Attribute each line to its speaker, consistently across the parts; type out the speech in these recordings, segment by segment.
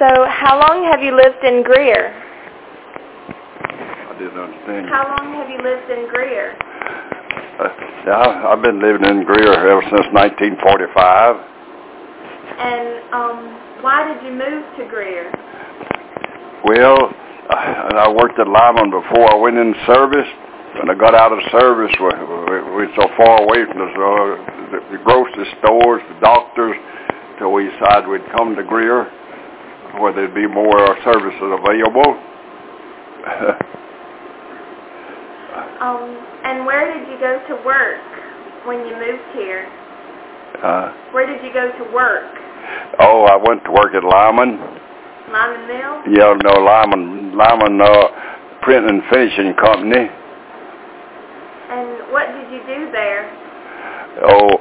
Speaker 1: So, how long have you lived in Greer?
Speaker 2: I didn't understand.
Speaker 1: How long have you lived in Greer?
Speaker 2: I've been living in Greer ever since 1945.
Speaker 1: And why did you move to Greer?
Speaker 2: Well, I worked at Lyman before I went in service. When I got out of service, we were so far away from the grocery stores, the doctors, till we decided we'd come to Greer, where there'd be more services available.
Speaker 1: And where did you go to work when you moved here? Where did you go to work?
Speaker 2: Oh, I went to work at Lyman.
Speaker 1: Lyman Mill?
Speaker 2: Yeah, no, Lyman Printing and Finishing Company.
Speaker 1: And what did you do there?
Speaker 2: Oh,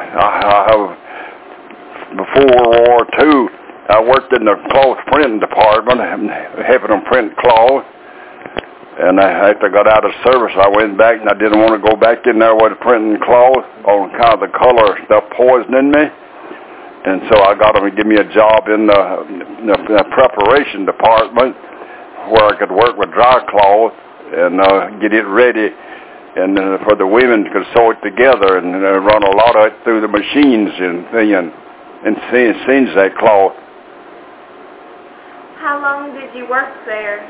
Speaker 2: before World War II, I worked in the cloth printing department, helping them print cloth. And after I got out of service, I went back, and I didn't want to go back in there with printing cloth on account of the color stuff poisoning me. And so I got them to give me a job in the preparation department where I could work with dry cloth and get it ready, and for the women could sew it together and run a lot of it through the machines and singe that cloth.
Speaker 1: How long did you work there?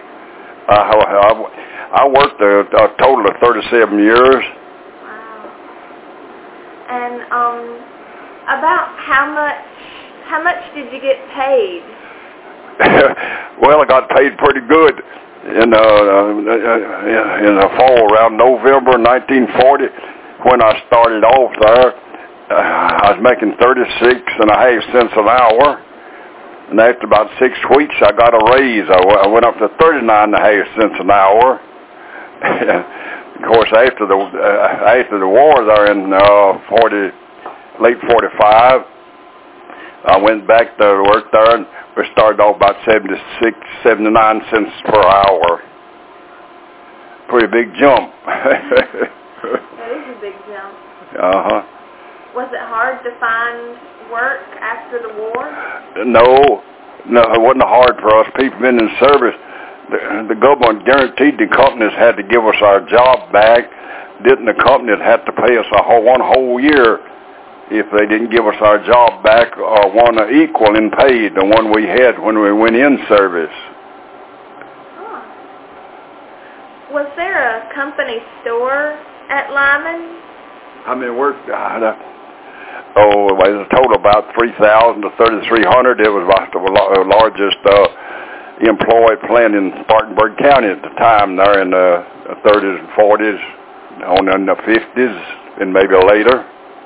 Speaker 2: I worked there a total of 37 years.
Speaker 1: Wow. And about how much did you get paid?
Speaker 2: Well, I got paid pretty good in the fall, around November 1940, when I started off there. I was making 36.5 cents an hour. And after about 6 weeks, I got a raise. I went up to 39.5 cents an hour. Of course, after the war there in late 45, I went back to work there, and we started off about 79 cents per hour. Pretty big jump.
Speaker 1: That is a big jump.
Speaker 2: Uh-huh.
Speaker 1: Was it hard to find work after the war?
Speaker 2: No, it wasn't hard for us people been in service. The government guaranteed the companies had to give us our job back. Didn't the company have to pay us one whole year if they didn't give us our job back, or one equal in pay the one we had when we went in service?
Speaker 1: Huh. Was there a company store at Lyman?
Speaker 2: I mean, it was a total about 3,000 to 3,300. It was about the largest employed plant in Spartanburg County at the time, there in the 30s and 40s, on in the 50s, and maybe later.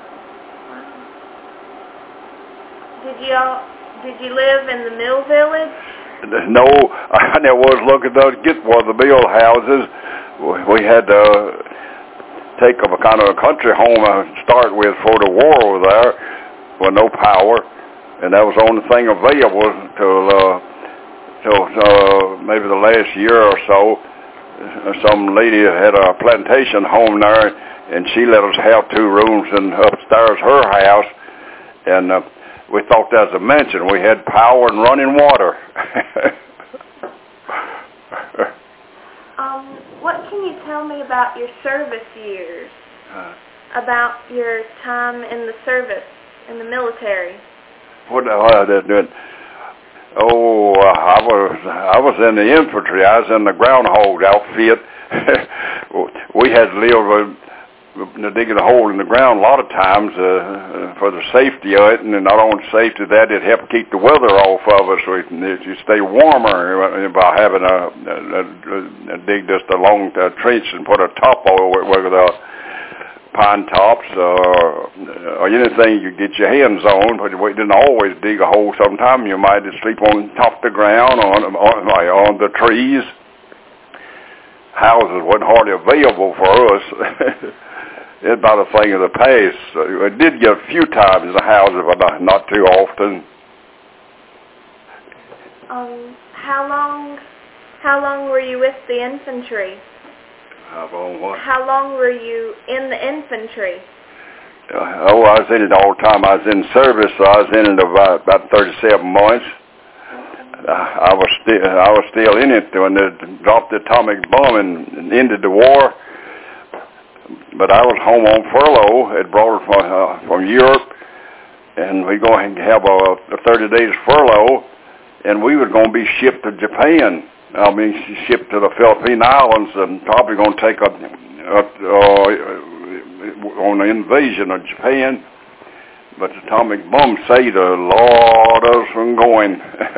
Speaker 1: Did you live in the mill village?
Speaker 2: No, I never was looking to get one of the mill houses. We had to take a kind of a country home to start with for the war over there, with no power, and that was the only thing available till maybe the last year or so. Some lady had a plantation home there, and she let us have 2 rooms and upstairs her house, and we thought that was a mansion. We had power and running water.
Speaker 1: What can you tell me about your service years? About your time in the service, in the military?
Speaker 2: What I did doing? Oh, I was in the infantry. I was in the groundhog outfit. We had to live digging a hole in the ground a lot of times for the safety of it, and not only safety of that, it helped keep the weather off of us. You stay warmer by having dig just a long trench and put a top over it with pine tops or anything you get your hands on, but we didn't always dig a hole. Sometimes you might just sleep on top of the ground on the trees. Houses wasn't hardly available for us. It's not a thing of the past. I did get a few times in the houses, but not too often.
Speaker 1: How long were you with the infantry?
Speaker 2: How long what?
Speaker 1: How long were you in the infantry?
Speaker 2: I was in it all the time. I was in service, so I was in it about 37 months. I was still in it when they dropped the atomic bomb and ended the war. But I was home on furlough. It brought us from Europe, and we going to have a 30 days furlough, and we were going to be shipped to Japan. I mean, shipped to the Philippine Islands, and probably going to take on the invasion of Japan. But the atomic bomb saved a lot of us from going.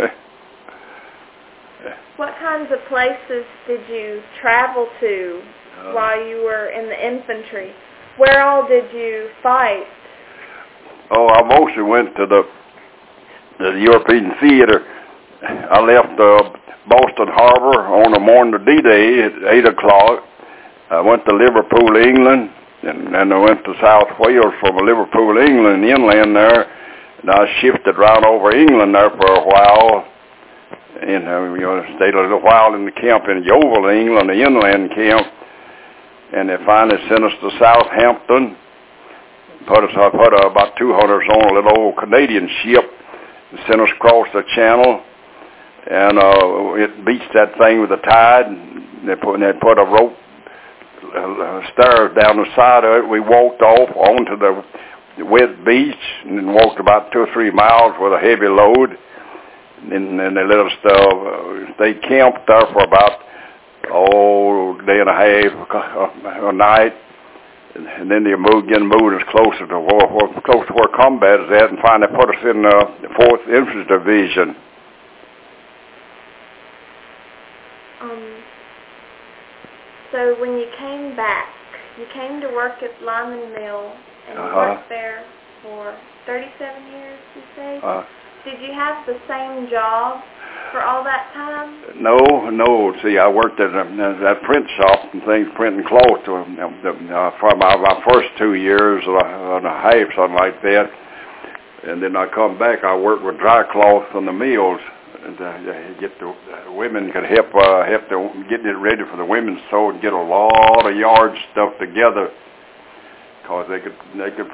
Speaker 1: What kinds of places did you travel to while you were in the infantry? Where all did you fight?
Speaker 2: Oh, I mostly went to the European theater. I left Boston Harbor on the morning of D-Day at 8 o'clock. I went to Liverpool, England, and then I went to South Wales from Liverpool, England, inland there. And I shifted right over England there for a while. And stayed a little while in the camp in Yeovil, England, the inland camp. And they finally sent us to Southampton. Put about 200 on a little old Canadian ship and sent us across the channel. And it beached that thing with the tide. They put a rope stairs down the side of it. We walked off onto the wet beach and then walked about 2 or 3 miles with a heavy load. And they let us stay camped there for about a day and a half, a night. And then they moved us closer to where combat is at, and finally put us in the 4th Infantry Division.
Speaker 1: So when you came back, you came to work at Lyman Mill, and you worked there for 37 years, you say? Did you have the same job for all that time? No. See, I worked at that print shop and things, printing cloth for my first 2 years and a half, something like that. And then I come back, I worked with dry cloth on the mills. And the women could help to getting it ready for the women's sew and get a lot of yard stuff together, because they could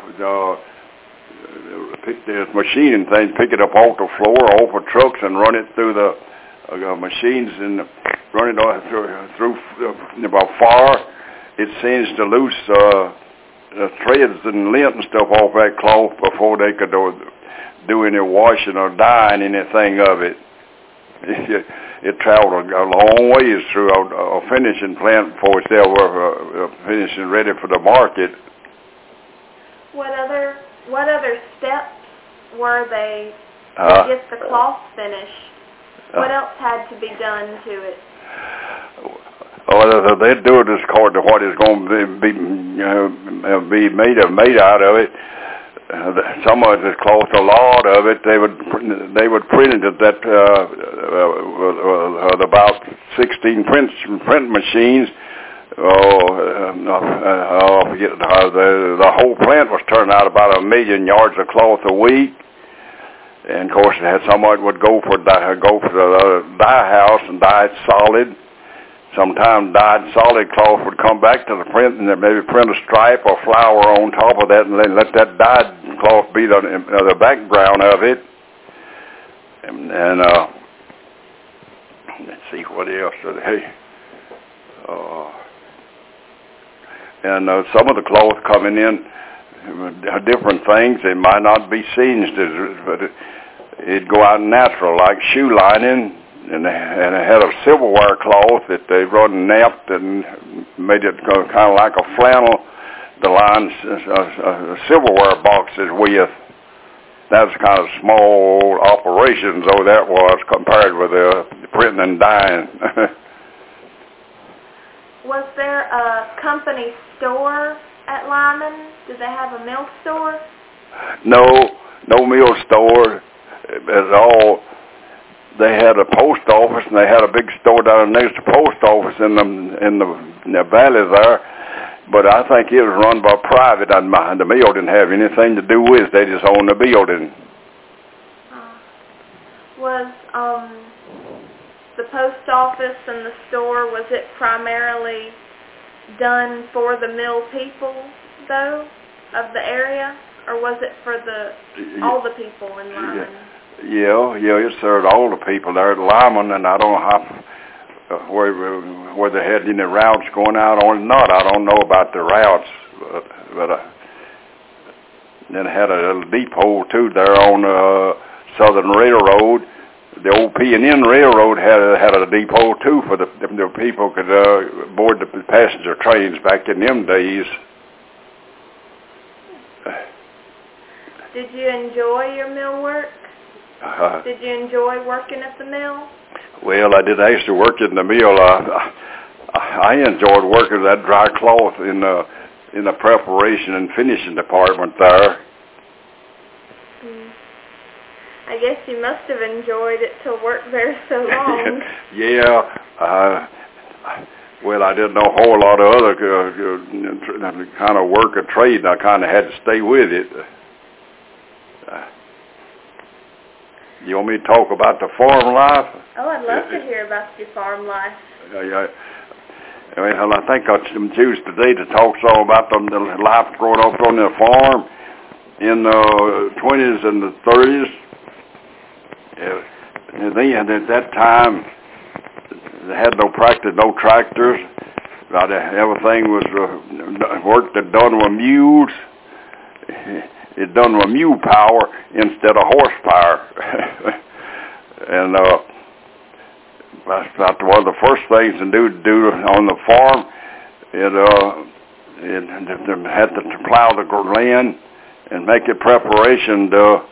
Speaker 1: pick the machine and things, pick it up off the floor, off of trucks, and run it through the machines and run it through about far. It sends the loose threads and lint and stuff off that cloth before they could do any washing or dyeing anything of it. It traveled a long ways through a finishing plant before it's ever finishing ready for the market. What other steps were they to get the cloth finished? What else had to be done to it?
Speaker 2: Well, they do it according to what is going to be made out of it. Some of it cloth, a lot of it, they would print it at about 16 print machines. I forget the whole plant was turning out about 1 million yards of cloth a week. And of course, some of it would go for the dye house and dye it solid. Sometimes dyed solid cloth would come back to the print and maybe print a stripe or flower on top of that, and then let that dyed cloth be the background of it. And let's see what else. And some of the cloth coming in, different things. It might not be singed, but it'd go out natural, like shoe lining. And it had a silverware cloth that they run napped and made it go kind of like a flannel to line silverware boxes with. That was kind of small operations, though that was, compared with the printing and dyeing.
Speaker 1: Was there a company store at Lyman? Did they have a mill store?
Speaker 2: No mill store. It's all. They had a post office, and they had a big store down next to the post office in the valley there. But I think it was run by private. The mill didn't have anything to do with it. They just owned the building.
Speaker 1: Was the post office and the store, was it primarily done for the mill people, though, of the area? Or was it for all the people in Lyman?
Speaker 2: Yeah, it served all the people there at Lyman, and I don't know how where they had any routes going out on or not. I don't know about the routes, but then had a little depot too there on Southern Railroad. The old P&N Railroad had a depot too for the people could board the passenger trains back in them days.
Speaker 3: Did you enjoy your mill work? Did you enjoy working at the mill?
Speaker 2: Well, I did actually work in the mill. I enjoyed working that dry cloth in the preparation and finishing department there.
Speaker 3: I guess you must have enjoyed it to work there so long.
Speaker 2: Yeah. Well, I didn't know a whole lot of other kind of work or trade, and I kind of had to stay with it. You want me to talk about the farm life?
Speaker 3: Oh, I'd love to hear about your farm life.
Speaker 2: Well, I think I'll choose today to talk some about the life growing up on the farm in the 20s and the 30s. And then at that time, they had no tractors. Everything was work that done with mules. It done with mule power instead of horsepower. And that's about one of the first things to do on the farm. It had to plow the land and make it preparation to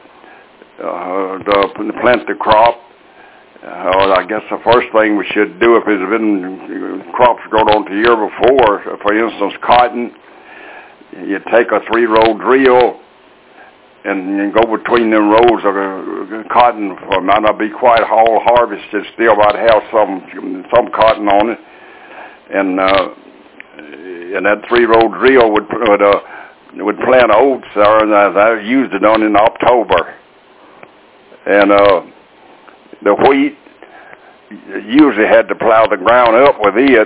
Speaker 2: plant the crop. I guess the first thing we should do if there's been crops grown on the year before, for instance, cotton, you take a 3-row drill and go between them rows of cotton. Might not be quite all harvested, still might have some cotton on it, and that 3-row drill would plant oats there, and I used it on in October. And the wheat usually had to plow the ground up with it,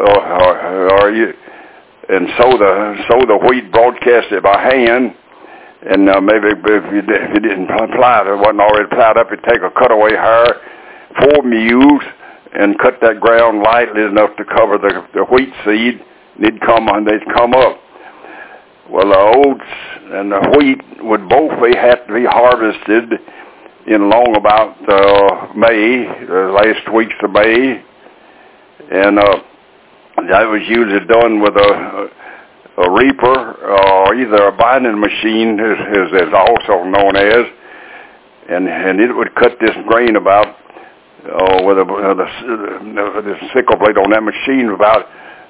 Speaker 2: and sow the wheat broadcasted by hand. And maybe if you didn't plow it, wasn't already plowed up, you'd take a cutaway harrow, 4 mules, and cut that ground lightly enough to cover the wheat seed. And they'd come up. Well, the oats and the wheat would both have to be harvested in along about May, the last weeks of May, and that was usually done with a reaper or either a binding machine, as it's also known as, and it would cut this grain about with the sickle blade on that machine about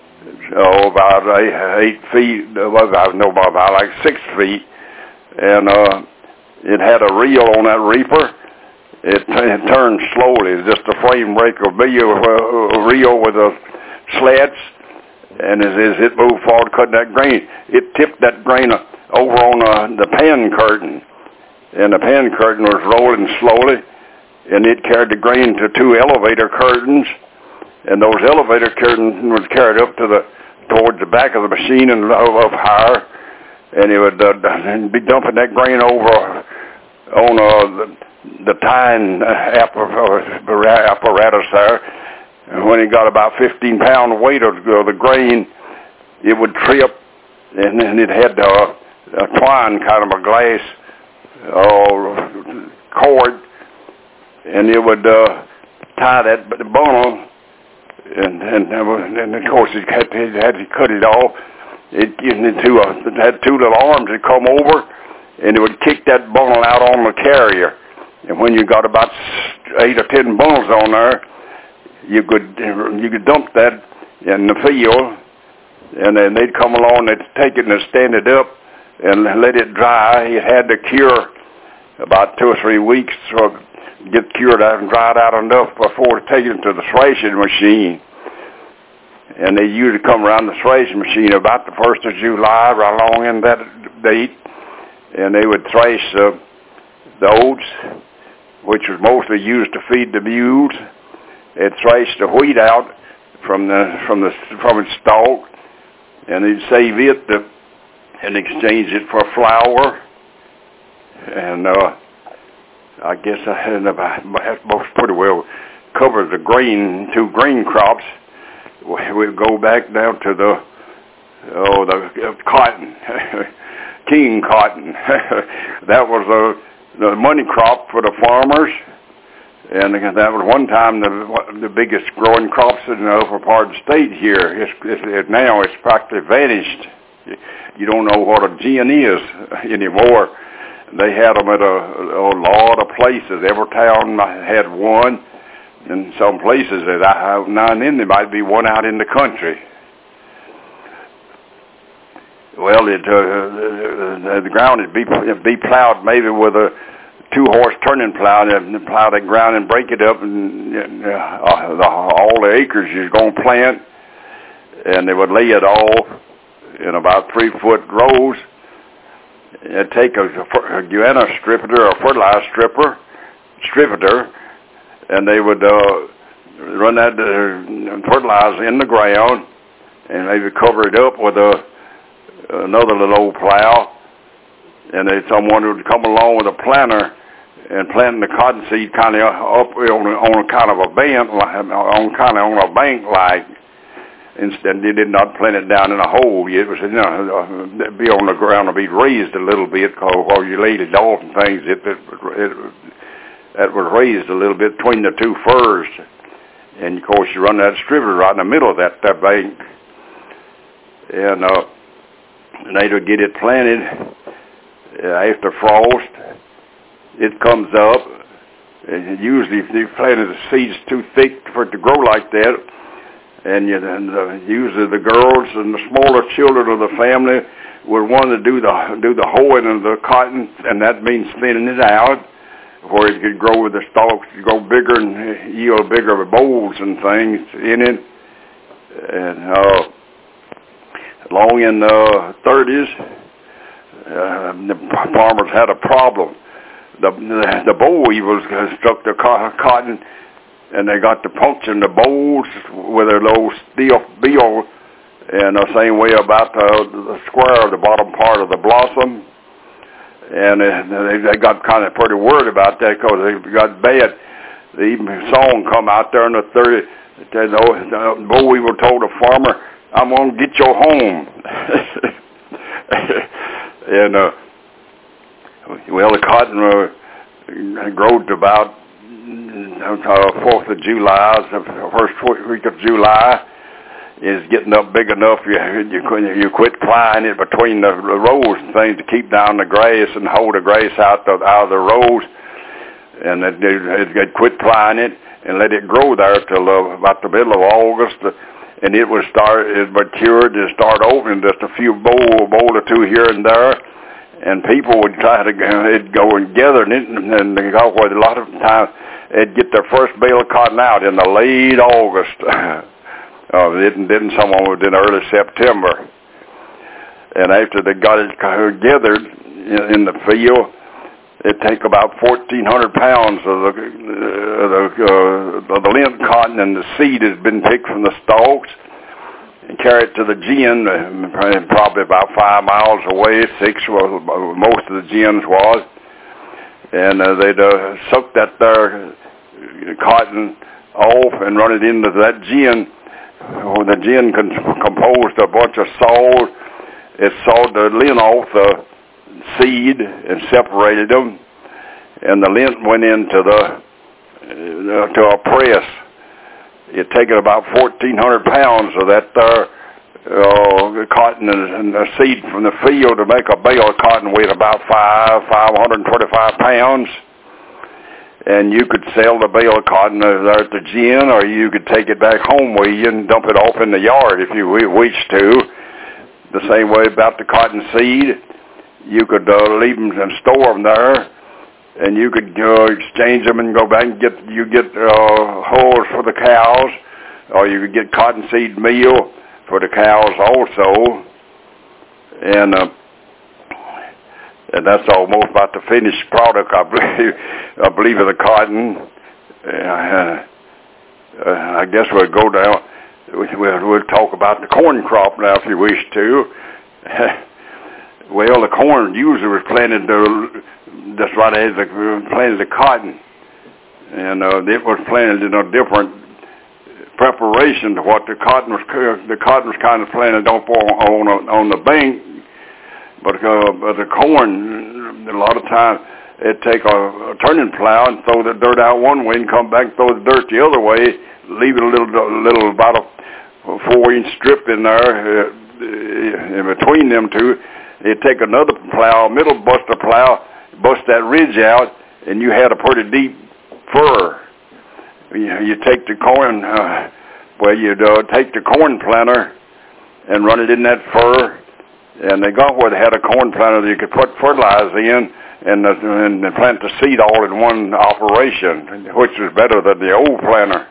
Speaker 2: 8 feet, about like 6 feet, and it had a reel on that reaper. It turned slowly, just a frame break of a reel with the sleds. And as it moved forward, cutting that grain, it tipped that grain over on the pan curtain. And the pan curtain was rolling slowly, and it carried the grain to 2 elevator curtains. And those elevator curtains was carried up towards the back of the machine and up higher. And it would be dumping that grain over on the tying apparatus there. And when it got about 15-pound weight of the grain, it would trip, and then it had a twine, kind of a glass cord, and it would tie that bundle, and of course it had to cut it off. It had 2 little arms that come over, and it would kick that bundle out on the carrier. And when you got about 8 or 10 bundles on there, you could dump that in the field, and then they'd come along, they'd take it and stand it up and let it dry. It had to cure about 2 or 3 weeks, so get cured out and dried out enough before taking it to the thrashing machine. And they usually come around the thrashing machine about the 1st of July, right along in that date, and they would thrash the oats, which was mostly used to feed the mules. They'd thrash the wheat out from its stalk, and they'd save it and exchange it for flour. And I guess I had most pretty well covered the two grain crops. We'll go back down to the cotton, king cotton. That was the money crop for the farmers, and that was one time the biggest growing crops in the upper part of the state here. Now it's practically vanished. You don't know what a gin is anymore. They had them at a lot of places. Every town had one. In some places, now and then there might be one out in the country. Well, the ground would be plowed maybe with a 2-horse turning plow, and plow the ground and break it up, and all the acres you're going to plant, and they would lay it all in about 3-foot rows. It'd take a guiana stripper or a fertilizer stripper, and they would run that fertilizer in the ground and maybe cover it up with another little old plow, and someone would come along with a planter and plant the cotton seed kind of up on a kind of a bank, on a bank like. Instead, they did not plant it down in a hole. It was, be on the ground and be raised a little bit, because while you laid it off and things, it was raised a little bit between the two furs. And of course, you run that stripper right in the middle of that bank, and they would get it planted after frost. It comes up, and usually if you planted the seeds too thick for it to grow like that, and usually the girls and the smaller children of the family would want to do the hoeing of the cotton, and that means thinning it out, where it could grow with the stalks, go bigger and yield bigger bowls and things in it. And long in the 30s, the farmers had a problem. The boll weevils struck the cotton, and they got to puncturing the bolls with their little steel bill, and the same way about the square of the bottom part of the blossom. And they got kind of pretty worried about that, because they got bad. The song come out there in the 30s. The boll weevil told the farmer, "I'm going to get your home." And well, the cotton grew to about 4th of July, the first week of July. Is getting up big enough, you quit plying it between the rows and things to keep down the grass and hold the grass out of the rows, and they'd quit plying it and let it grow there till about the middle of August, and it matured and start opening just a few bowl or two here and there, and people would try to go and gather it, and they got where a lot of times they'd get their first bale of cotton out in the late August. Didn't someone was in early September, and after they got it gathered in the field, it'd take about 1,400 pounds of the lint cotton, and the seed has been picked from the stalks, and carry it to the gin, probably about 5 miles away, 6 where most of the gins was, and they'd suck that there cotton off and run it into that gin. When the gin composed a bunch of salt, it sawed the lint off the seed and separated them, and the lint went into to a press. It taken about 1,400 pounds of that cotton and the seed from the field to make a bale of cotton, weighed about 525 pounds. And you could sell the bale of cotton there at the gin, or you could take it back home with you and dump it off in the yard if you wished to. The same way about the cotton seed, you could leave them and store them there, and you could exchange them and go back and get hulls for the cows, or you could get cottonseed meal for the cows also. And that's almost about the finished product, I believe, of the cotton. I guess we'll go down. We'll talk about the corn crop now, if you wish to.
Speaker 1: Well, the corn usually was planted just right as they planted the cotton, and it was planted in a different preparation to what the cotton was. The cotton was kind of planted up on the bank, but the corn, a lot of times, it'd take a turning plow and throw the dirt out one way and come back and throw the dirt the other way, leave it a little about a 4-inch strip in there in between them two. It'd take another plow, middle buster plow, bust that ridge out, and you had a pretty deep furrow. You take the corn, you'd take the corn planter and run it in that furrow, and they got where they had a corn planter that you could put fertilizer in and plant the seed all in one operation, which was better than the old planter.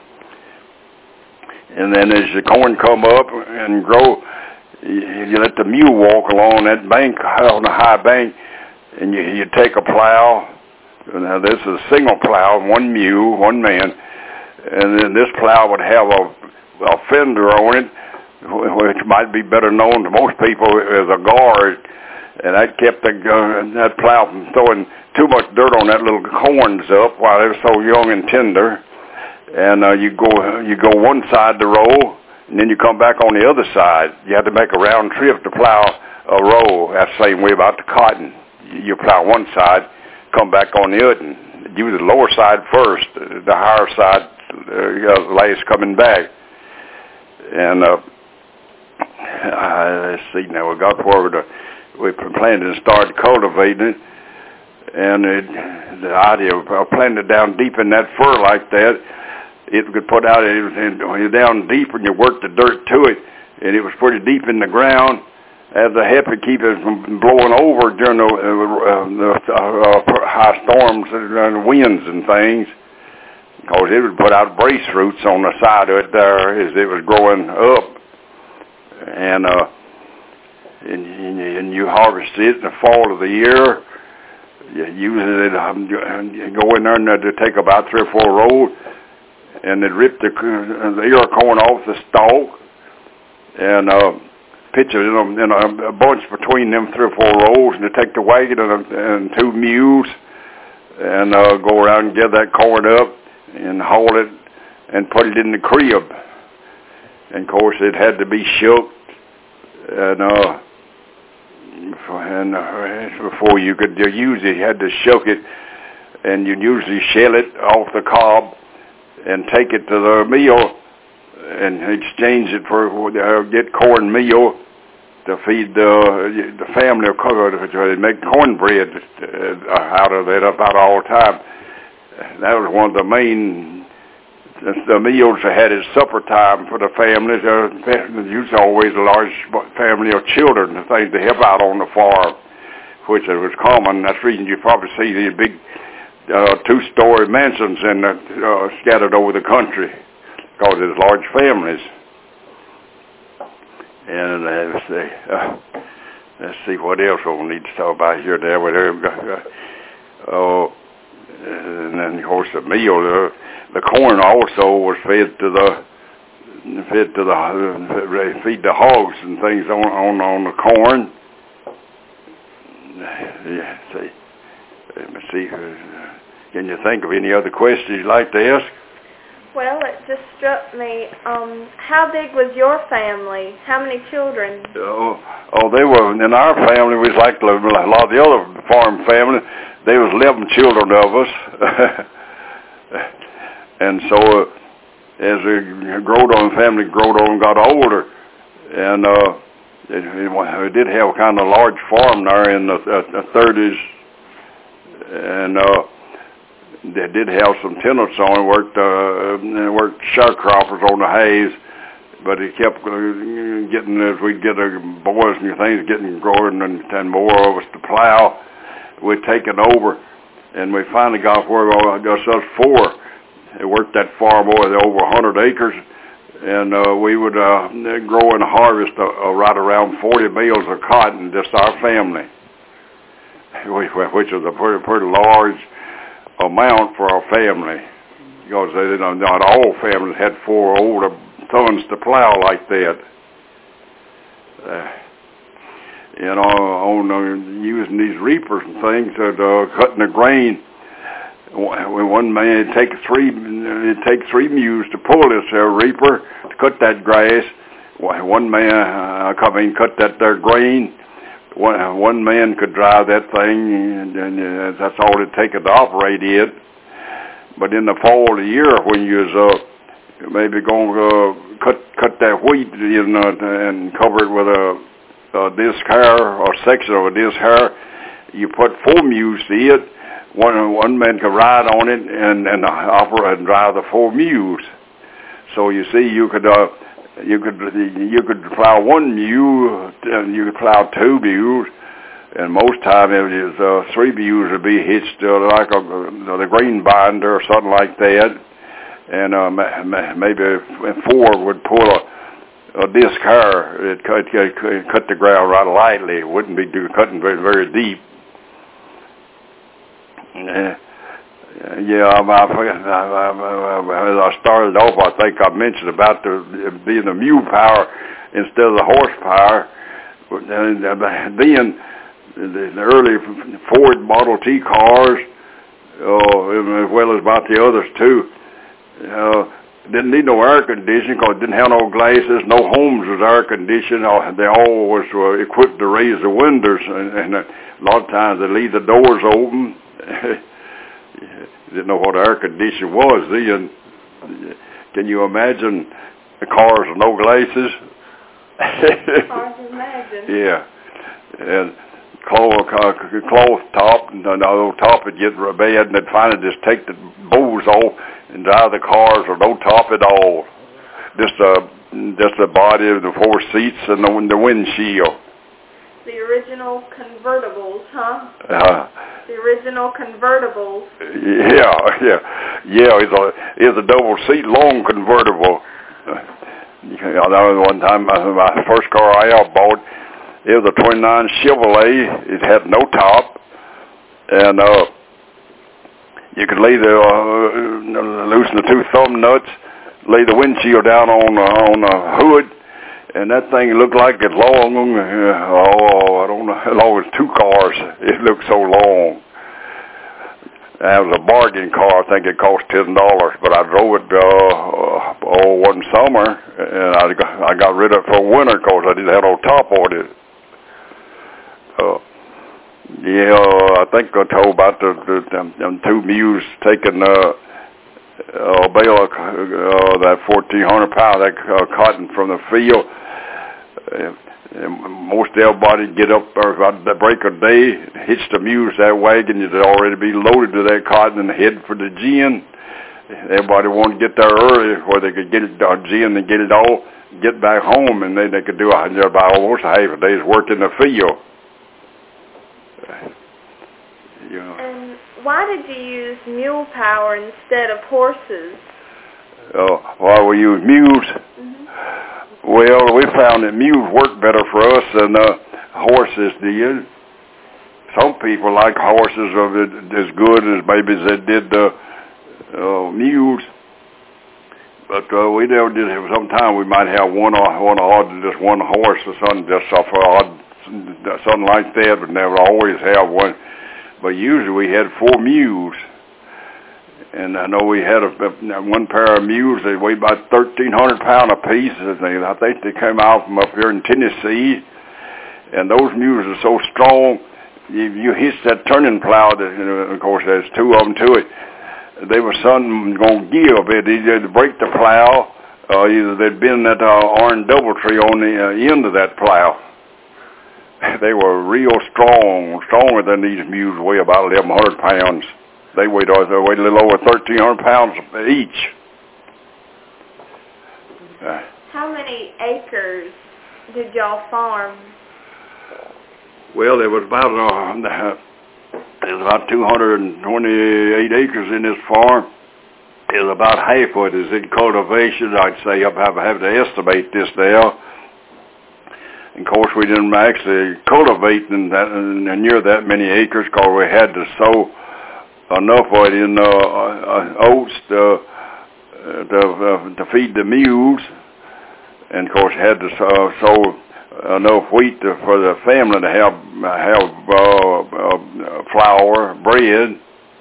Speaker 1: And then as the corn come up and grow, you let the mule walk along that bank, on the high bank, and you take a plow. Now this is a single plow, one mule, one man, and then this plow would have a fender on it, which might be better known to most people as a guard, and that kept that plow from throwing too much dirt on that little corns up while they were so young and tender. And you go one side to row, and then you come back on the other side. You have to make a round trip to plow a row. That's the same way about the cotton. You plow one side, come back on the other, and use the lower side first, the higher side last coming back. And let's see now, we got forward. We planted and started cultivating it, and the idea of planting it down deep in that fur like that, it could put out down deep and you work the dirt to it, and it was pretty deep in the ground. As the help it keep it from blowing over during the high storms and winds and things, because it would put out brace roots on the side of it there as it was growing up, and you harvest it in the fall of the year. You use it, go in there and to take about 3 or 4 rows, and they'd rip the ear corn off the stalk and pitch it in a bunch between them 3 or 4 rows, and they take the wagon and 2 mules and go around and get that corn up and haul it and put it in the crib. And of course it had to be shook, and before you could use it, you had to shook it, and you'd usually shell it off the cob and take it to the mill and exchange it for get cornmeal to feed the family of cookers. They make cornbread out of it about all the time. That was one of the main meals they had at supper time for the families. Usually always a large family of children, the things to help out on the farm, which it was common. That's the reason you probably see these big 2-story mansions scattered over the country, because there's large families. And let's see what else we need to talk about here. And then of course the meal, the corn also was fed to feed the hogs and things on the corn. Yeah, see. Let me see. Can you think of any other questions you'd like to ask?
Speaker 3: Well, it just struck me. How big was your family? How many children?
Speaker 1: They were, in our family, we was like a lot of the other farm families. There was 11 children of us. And so as the family growed on and got older, and it did have kind of a large farm there in the 30s, and they did have some tenants on it, worked sharecroppers on the hays, but it kept getting, as we'd get the boys and things getting growing and more of us to plow, we'd take it over, and we finally got where just us 4. They worked that farm over 100 acres, and we would grow and harvest right around 40 bales of cotton, just our family, which is a pretty large amount for our family, because not all families had 4 older sons to plow like that.
Speaker 2: on using these reapers and things, cutting the grain. One man, it'd take three mules to pull this reaper to cut that grass. One man, cut that there grain. One man could drive that thing, and that's all it'd take to operate it. But in the fall of the year, when you was maybe going to cut that wheat and cover it with a disc hair or section of a disc hair, you put 4 mules to it. One man could ride on it and operate and drive the 4 mules. So you see, you could plow 1 mule, and you could plow 2 mules, and most time it was 3 mules would be hitched like the grain binder or something like that, and maybe 4 would pull a disc hair. It cut the ground right lightly. It wouldn't be cutting very, very deep. Yeah, as I started off, I think I mentioned about being the mule power instead of the horsepower. Then the early Ford Model T cars, as well as about the others too, didn't need no air conditioning because it didn't have no glasses. No homes was air conditioned. They all was equipped to raise the windows, and a lot of times they leave the doors open. Didn't know what air conditioning was then. Can you imagine the cars with no glasses?
Speaker 3: Hard to imagine.
Speaker 2: Yeah, and cloth top, and the old top would get bad, and they'd finally just take the bows off and drive the cars with no top at all. Just the body of the 4 seats and the windshield.
Speaker 3: The original convertibles, huh? The original convertibles.
Speaker 2: Yeah. It's a double seat long convertible. I know one time my first car I ever bought, it was a 29 Chevrolet. It had no top, and you could lay loosen the 2 thumb nuts, lay the windshield down on the hood. And that thing looked like it long, I don't know how long, it was 2 cars. It looked so long. That was a bargain car. I think it cost $10, but I drove it one summer, and I got rid of it for winter because I didn't have no top on it. I think I told about them 2 mules taking a bale of that 1,400 pound that cotton from the field. Most everybody get up about the break of day, hitch the mules that wagon. You'd already be loaded to that cotton and head for the gin. Everybody wanted to get there early where they could get it gin and get it all, get back home, and they could do about almost half a day's work in the field.
Speaker 3: And why did you use mule power instead of horses?
Speaker 2: Why we use mules?
Speaker 3: Mm-hmm.
Speaker 2: Well, we found that mules work better for us than horses did. Some people like horses as good as maybe they did mules. But we never did have. Sometimes we might have one horse or something, something like that, but never always have one. But usually we had 4 mules. And I know we had one pair of mules. They weighed about 1,300 pounds apiece. I think they came out from up here in Tennessee. And those mules are so strong, you hitch that turning plow. Of course, there's 2 of them to it. They were something going to give. They'd break the plow. Either they'd bend that iron double tree on the end of that plow. They were real strong, stronger than these mules. Weigh about 1,100 pounds. They weighed a little over 1,300 pounds each.
Speaker 3: How many acres did y'all farm?
Speaker 2: Well, there was about 228 acres in this farm. It was about half of it is in cultivation. I'd say I have to estimate this now. And of course, we didn't actually cultivate near that many acres because we had to sow enough of it in oats to feed the mules, and of course had to sow
Speaker 1: enough wheat for the family to have flour, bread,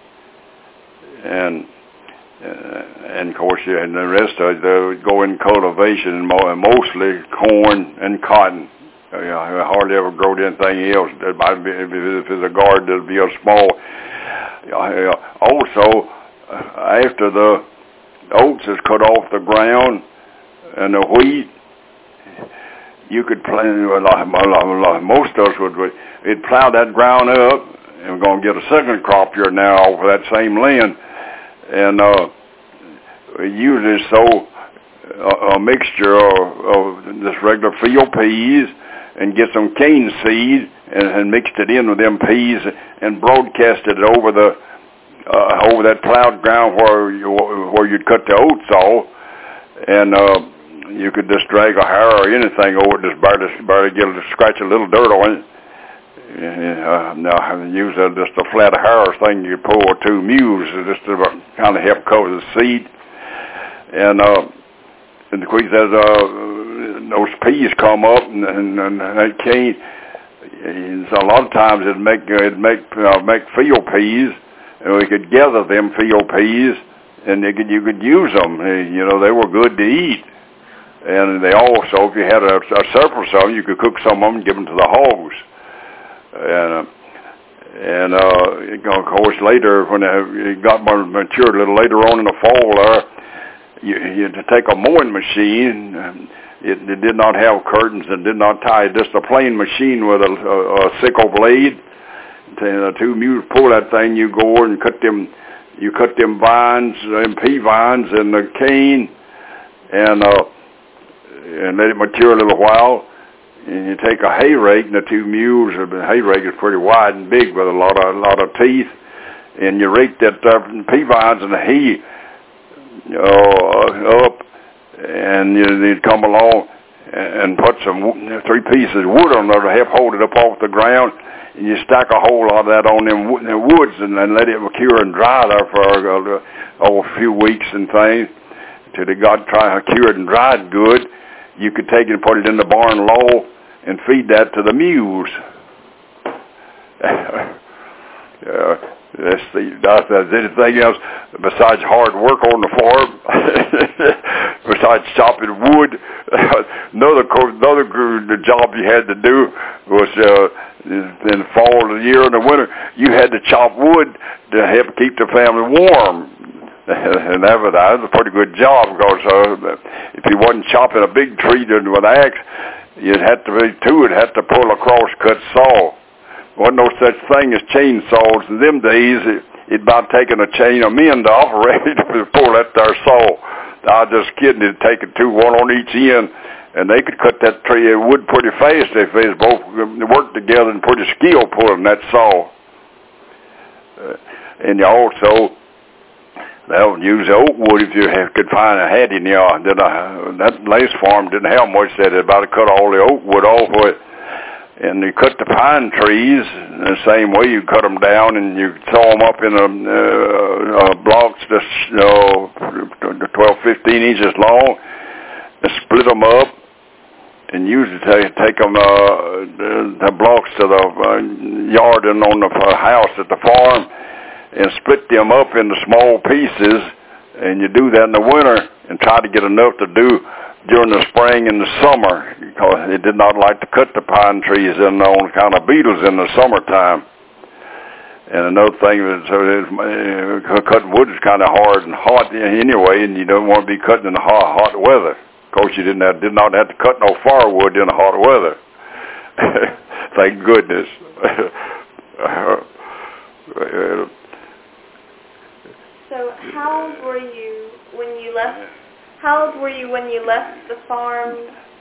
Speaker 1: and of course, and the rest of it would go in cultivation, mostly corn and cotton. I hardly ever growed anything else. It might be, if it's a garden, it'll be a small. Also, after the oats is cut off the ground and the wheat, you could plant. Most of us would plow that ground up, and we're going to get a second crop here now off of that same land, and usually sow a mixture of this regular field peas and get some cane seed and mixed it in with them peas and broadcasted it over that plowed ground where you'd cut the oats off, and you could just drag a hair or anything over it, just barely get to scratch a little dirt on it. Now use just a flat hair thing you pull, or two mules just to kind of help cover the seed. And the quick as those peas come up, and they can't. So a lot of times it'd make field peas, and we could gather them field peas, and you could use them. They were good to eat, and they also, if you had a surplus of them, you could cook some of them and give them to the hogs. And of course later, when it got more mature, a little later on in the fall, you had to take a mowing machine. It did not have curtains and did not tie, just a plain machine with a sickle blade. The two mules pull that thing, you go over and cut them vines, them pea vines and the cane, and let it mature a little while. And you take a hay rake, and the two mules, the hay rake is pretty wide and big with a lot of teeth, and you rake that pea vines and the hay up, and you'd come along and put some 3 pieces of wood on there to help hold it up off the ground, and you stack a whole lot of that on them woods and then let it cure and dry there for a few weeks and things till it got cured and dried good. You could take it and put it in the barn low and feed that to the mules. Let's see, there's anything else besides hard work on the farm, besides chopping wood. Another job you had to do was in the fall of the year and the winter, you had to chop wood to help keep the family warm. And that was a pretty good job, because if you wasn't chopping a big tree with an axe, you'd have to pull a cross-cut saw. Wasn't no such thing as chainsaws in them days. It'd about taking a chain of men to operate to pull that there saw. I was just kidding. It'd take one on each end, and they could cut that tree of wood pretty fast if they both worked together and pretty skilled pulling that saw. And you also would use oak wood if you could find a hat in there. That last farm didn't have much. That it about to cut all the oak wood off of it. And you cut the pine trees the same way. You cut them down and you sew them up in blocks just 12, 15 inches long, and split them up, and usually take them the blocks to the yard and on the house at the farm, and split them up into small pieces. And you do that in the winter and try to get enough to do during the spring and the summer, because it did not like to cut the pine trees in on kind of beetles in the summertime. And another thing is cutting wood is kind of hard and hot anyway, and you don't want to be cutting in the hot weather. Of course, you did not have to cut no firewood in the hot weather. Thank goodness.
Speaker 3: So how old were you when you left? How old were you when you left the farm?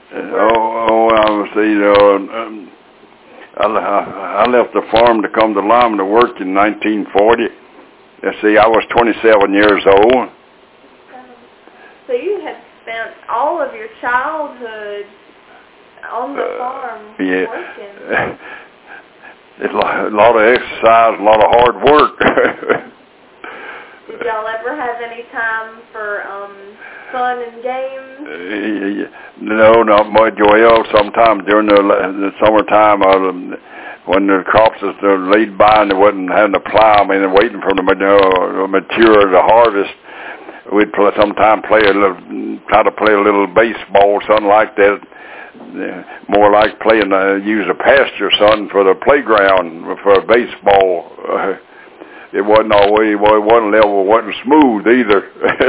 Speaker 1: I left the farm to come to Lima to work in 1940. I was 27 years old.
Speaker 3: So you had spent all of your childhood on the farm working.
Speaker 1: It's a lot of exercise, a lot of hard work.
Speaker 3: Did y'all ever have any time for fun and games?
Speaker 2: No, not much. Well, sometimes during the summertime, when the crops was laid by and they wasn't having to plow, they're waiting for the mature the harvest, we'd try to play a little baseball, something like that. More like playing, use a pasture, son, for the playground for baseball. It wasn't always, it wasn't level, wasn't smooth either.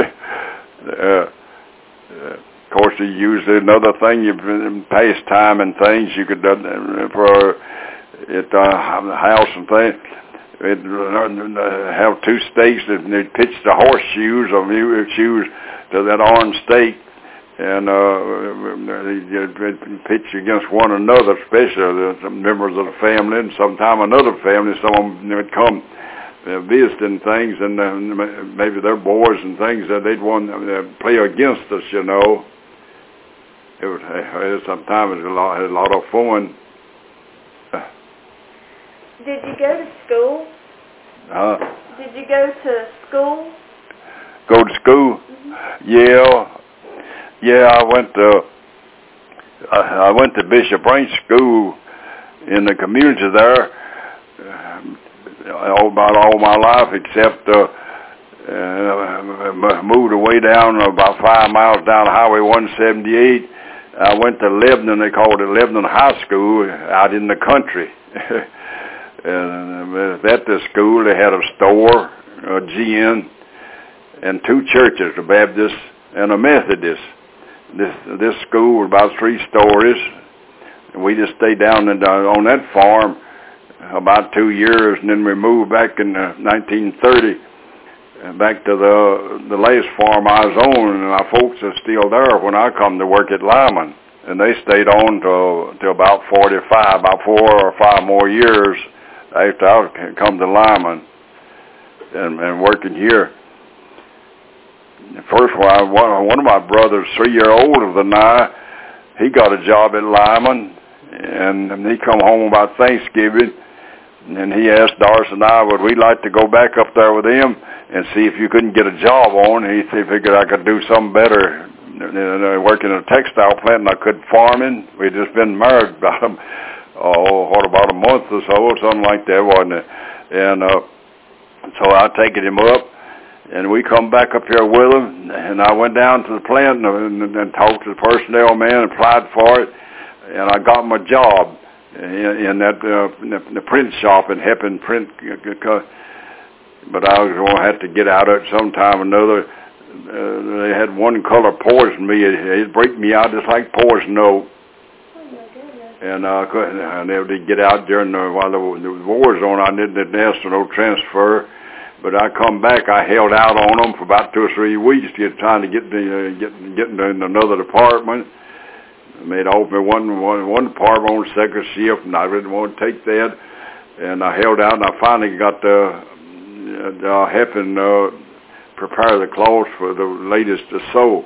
Speaker 2: Of course, you used another thing, you pastime and things you could for at the house and things. It'd have two stakes and they'd pitch the horseshoes to that orange stake, and they'd pitch against one another, especially the members of the family, and sometime another family, some of them would come visiting things, and maybe their boys and things that they'd want to play against us, you know. Sometimes it had a lot of fun.
Speaker 3: Did you go to school? Did you go to school?
Speaker 2: Go to school? Mm-hmm. Yeah. I went to Bishop Ranch School in the community there. About all my life, except moved away down about 5 miles down Highway 178. I went to Lebanon. They called it Lebanon High School, out in the country. And at the school, they had a store, a gym, and two churches, a Baptist and a Methodist. This school was about 3 stories, and we just stayed down on that farm about 2 years, and then we moved back in 1930 back to the last farm I was on, and my folks are still there when I come to work at Lyman, and they stayed on till about 45, about 4 or 5 more years after I come to Lyman and working here. First, one of my brothers, 3 years older than I, he got a job at Lyman, and he come home about Thanksgiving, and he asked Doris and I, would we like to go back up there with him and see if you couldn't get a job on. He figured I could do something better, working in a textile plant, and I could farming. We'd just been married about a month or so, or something like that, wasn't it? And so I taken him up, and we come back up here with him, and I went down to the plant and talked to the personnel man, applied for it, and I got my job in the print shop and helping print. But I was going to have to get out of it sometime or another. They had one color poison me. It'd break me out just like poison oak. And I never did get out while the war was on. I didn't ask for no transfer. But I come back. I held out on them for about 2 or 3 weeks, trying to get in another department. I made off me one department on second shift, and I didn't want to take that. And I held out, and I finally got helping prepare the clothes for the ladies to sew.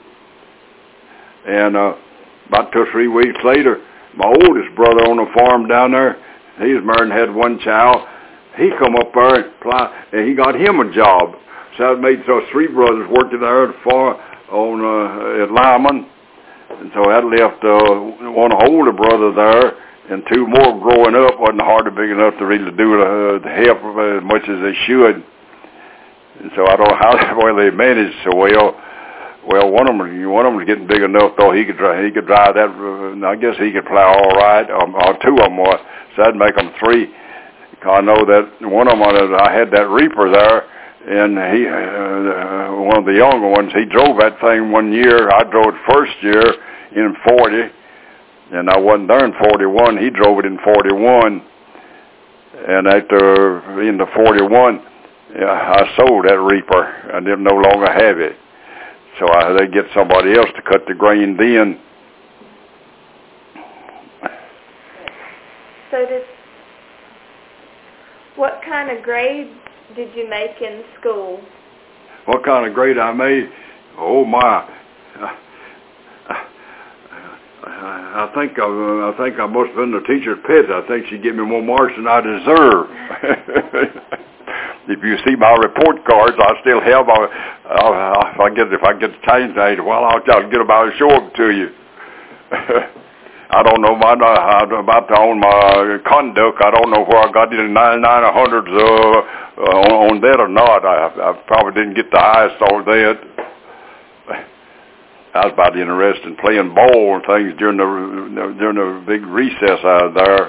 Speaker 2: And about 2 or 3 weeks later, my oldest brother on the farm down there, he was married and had one child. He come up there and he got him a job. So I made 3 brothers working there at the farm at Lyman. And so that left one older brother there, and 2 more growing up. Wasn't hardly big enough to really do the help as much as they should. And so I don't know how they managed so well. Well, one of them was getting big enough though he could drive that. I guess he could plow all right. Or 2 of them were. So I'd make them 3. I know that one of them, I had that reaper there, and he, one of the younger ones, he drove that thing 1 year. I drove it first year in 40, and I wasn't there in 41. He drove it in 41, and after in the 41, I sold that reaper. I didn't no longer have it, so they get somebody else to cut the grain then.
Speaker 3: So what kind of grade did you make in school?
Speaker 2: What kind of grade I made? Oh my! I think I must have been the teacher's pet. I think she gave me more marks than I deserve. If you see my report cards, I still have. If I get the change date, well, I'll get them out and show them to you. I don't know about on my conduct. I don't know where I got the 99 or 100s on that or not. I probably didn't get the highest on that. I was about interested in playing ball and things during the big recess out there.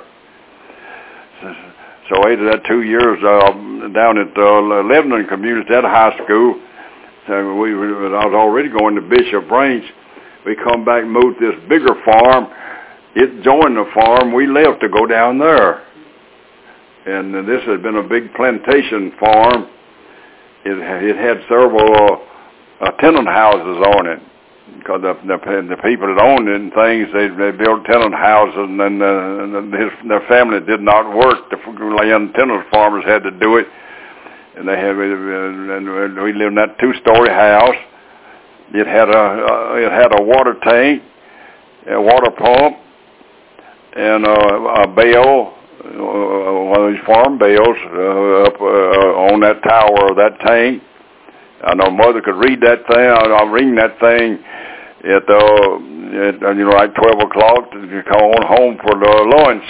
Speaker 2: So I did that 2 years down at Lebanon Community at high school. So I was already going to Bishop Branch. We come back and moved to this bigger farm. It joined the farm. We left to go down there. And this had been a big plantation farm. It had several tenant houses on it. Because the people that owned it and things, they built tenant houses, and then their family did not work. The land tenant farmers had to do it, and we lived in that 2-story house. It had a water tank, a water pump, and a bell, one of these farm bells up on that tower of that tank. I know Mother could read that thing. I'll ring that thing at like 12 o'clock to call on home for the lunch.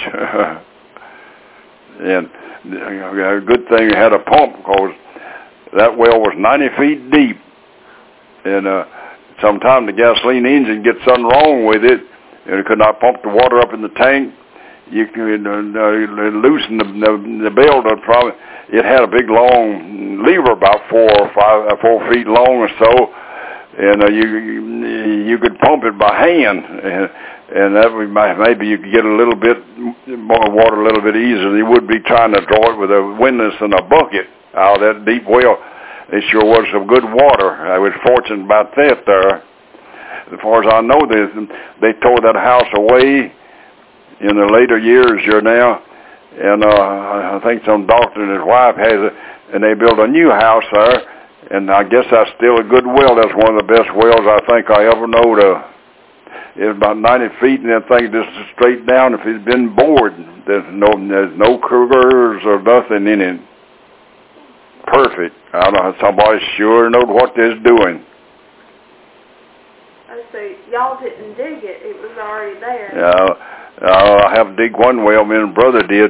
Speaker 2: And a good thing it had a pump, because that well was 90 feet deep. And sometimes the gasoline engine gets something wrong with it, and it could not pump the water up in the tank. You could loosen the bell. It had a big long lever, about 4 feet long or so, and you could pump it by hand, and that maybe you could get a little bit more water a little bit easier than you would be trying to draw it with a windlass and a bucket out of that deep well. It sure was some good water. I was fortunate about that there. As far as I know, they tore that house away in the later years here now, and I think some doctor and his wife has it, and they built a new house there, and I guess that's still a good well. That's one of the best wells I think I ever knowed of. It's about 90 feet, and that thing just straight down. If it's been bored, there's no cougars or nothing in it. Perfect. I don't know, somebody sure knows what they're doing.
Speaker 3: So y'all didn't dig it. It was already there.
Speaker 2: Yeah. I have dig one well, me and brother did.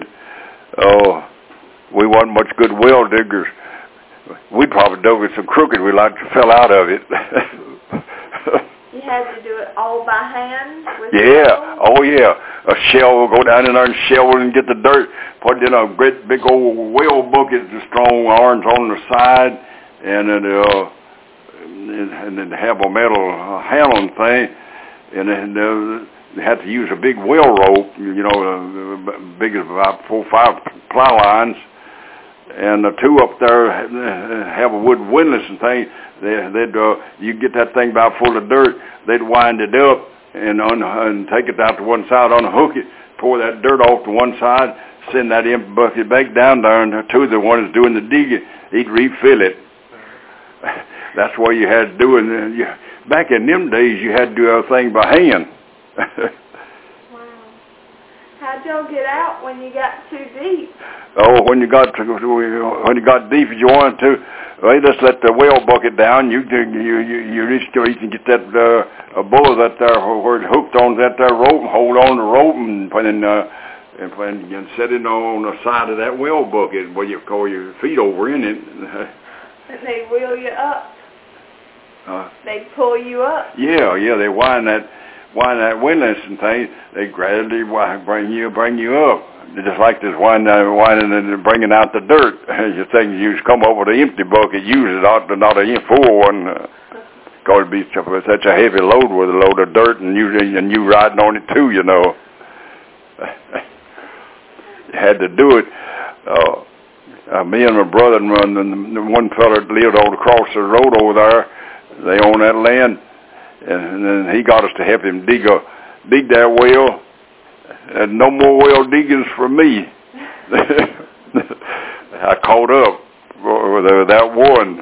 Speaker 2: We wasn't much good well diggers. We probably dug it so crooked we like fell out of it.
Speaker 3: You had to do it all by hand?
Speaker 2: Yeah. Oh, yeah. A shovel, go down in there and shovel and get the dirt. Put it in a great big old well bucket, the strong arms on the side, and then have a metal handling thing, and then they had to use a big well rope, big as about 4 or 5 plow lines, and the two up there have a wood windlass and thing. You get that thing about full of dirt, they'd wind it up and take it out to one side, unhook it, pour that dirt off to one side, send that empty bucket back down there, and the two of the ones doing the digging, he'd refill it. That's what you had to do. And back in them days, you had to do everything by hand.
Speaker 3: Wow. How'd y'all get out when you got too deep?
Speaker 2: Oh, when you got deep as you wanted to, they just let the well bucket down. You can get that bull that there where it's hooked on that there rope, hold on the rope, and set it on the side of that well bucket where you call your feet over in it.
Speaker 3: And they wheel you up. They pull you up.
Speaker 2: Yeah, they wind that windlass and things. They gradually bring you up. Just like this winding and bringing out the dirt. You think you just come up with an empty bucket, use it, not a full one. Because it'd be such a heavy load with a load of dirt, and you riding on it too, You had to do it. Me and my brother and one fella that lived over across the road over there, they own that land, and then he got us to help him dig that well. And no more well diggings for me. I caught up with that one.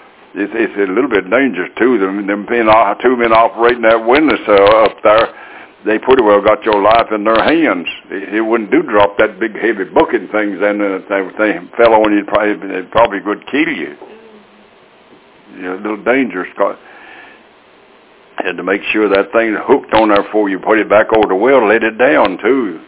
Speaker 2: It's a little bit dangerous too. Them two men operating that windlass up there,
Speaker 1: they pretty well got your life in their hands. It wouldn't do drop that big heavy bucket and things, and they fell on you, it probably would kill you. You know, a little dangerous. Had to make sure that thing hooked on there before you put it back over the well, let it down too.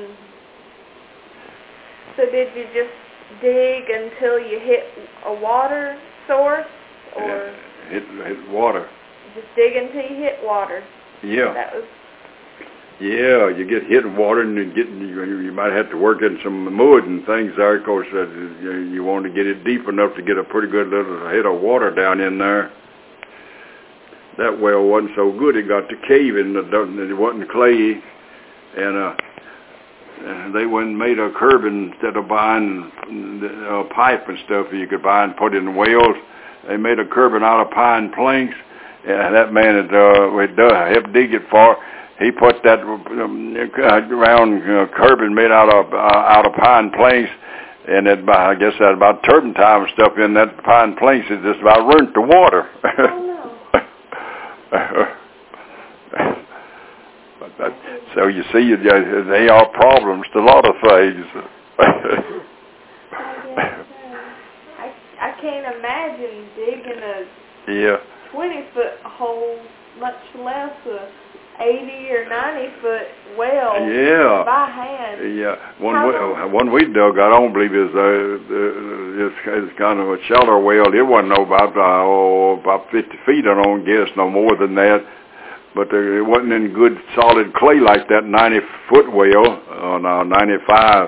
Speaker 3: So did you just dig until you hit a water source, or
Speaker 1: hit water?
Speaker 3: Just dig until you hit water.
Speaker 1: Yeah.
Speaker 3: That was.
Speaker 1: Yeah, you get hit in water, and you might have to work in some mud and things there. Of course, you want to get it deep enough to get a pretty good little head of water down in there. That well wasn't so good. It got to caving. It wasn't clay, and they went and made a curbing instead of buying a pipe and stuff you could buy and put in the wells. They made a curbing out of pine planks, and that man had helped dig it for. He put that round curbing made out of pine planks, and I guess that about turpentine and stuff in that pine planks. It just about ruined the water. So you see, they are problems to a lot of things.
Speaker 3: I can't imagine digging a 20-foot hole, much less a 80 or 90-foot well by hand.
Speaker 1: Yeah, one we dug, I don't believe it's kind of a shallow well. It wasn't about 50 feet. I don't guess no more than that. But it wasn't in good solid clay like that 90-foot well, 95.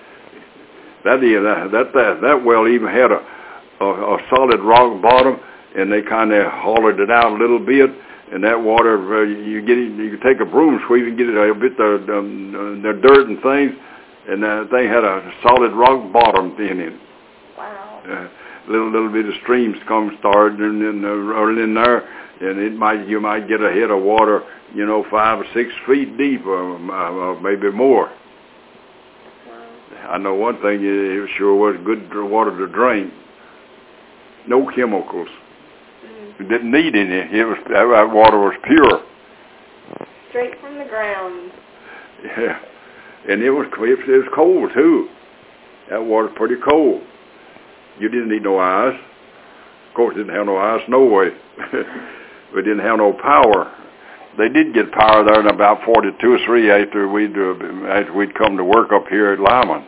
Speaker 1: That well even had a solid rock bottom, and they kind of hollowed it out a little bit. And that water, you could take a broom sweep and get it a bit the dirt and things, and they had a solid rock bottom in it.
Speaker 3: Wow.
Speaker 1: Little bit of streams started and rolling in there. And you might get a head of water, 5 or 6 feet deep, or maybe more. Wow. I know one thing, it sure was good water to drink. No chemicals. It didn't need any. That water was pure.
Speaker 3: Straight from the ground.
Speaker 1: Yeah, and it was cold too. That water's pretty cold. You didn't need no ice. Of course, didn't have no ice no way. We didn't have no power. They did get power there in about 42 or 3 after we'd come to work up here at Lyman.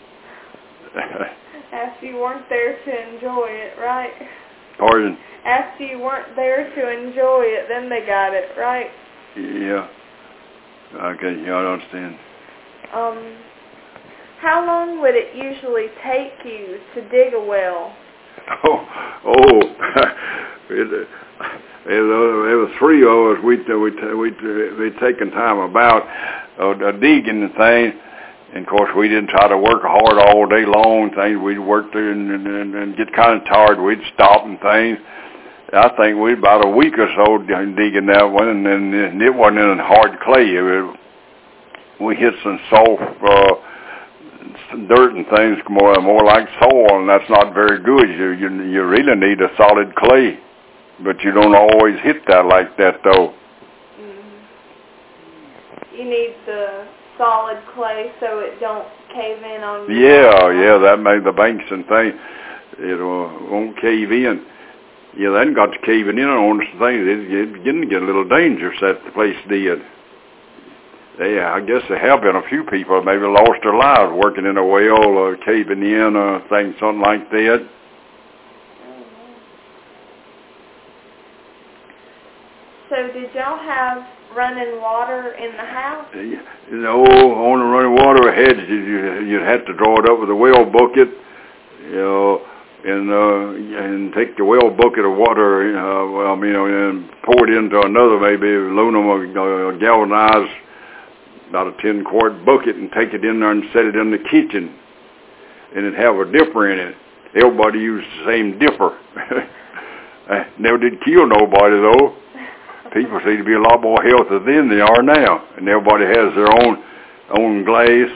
Speaker 3: After you weren't there to enjoy it, right?
Speaker 1: Pardon?
Speaker 3: After you weren't there to enjoy it, then they got it, right?
Speaker 1: Yeah. Okay, I understand.
Speaker 3: How long would it usually take you to dig a well?
Speaker 1: There were 3 of us. We'd taken time about digging the thing, and of course we didn't try to work hard all day long. We'd work there and get kind of tired. We'd stop and things. I think we about a week or so digging that one, and it wasn't in hard clay. We hit some soft dirt and things, more like soil, and that's not very good. You really need a solid clay, but you don't always hit that like that though.
Speaker 3: Mm-hmm. You need the solid clay so it don't cave in on you.
Speaker 1: Yeah, that made the banks and things. It won't cave in. Yeah, they got to caving in on some things. It's beginning to get a little dangerous, that the place did. I guess there have been a few people maybe lost their lives working in a well or caving in or something like that.
Speaker 3: So did y'all have running water in the house?
Speaker 1: No, on the running water you'd have to draw it up with a well bucket, and take the well bucket of water, and pour it into another maybe aluminum or galvanized about a 10-quart bucket and take it in there and set it in the kitchen, and it'd have a dipper in it. Everybody used the same dipper. Never did kill nobody though. People seem to be a lot more healthy than they are now, and everybody has their own glass.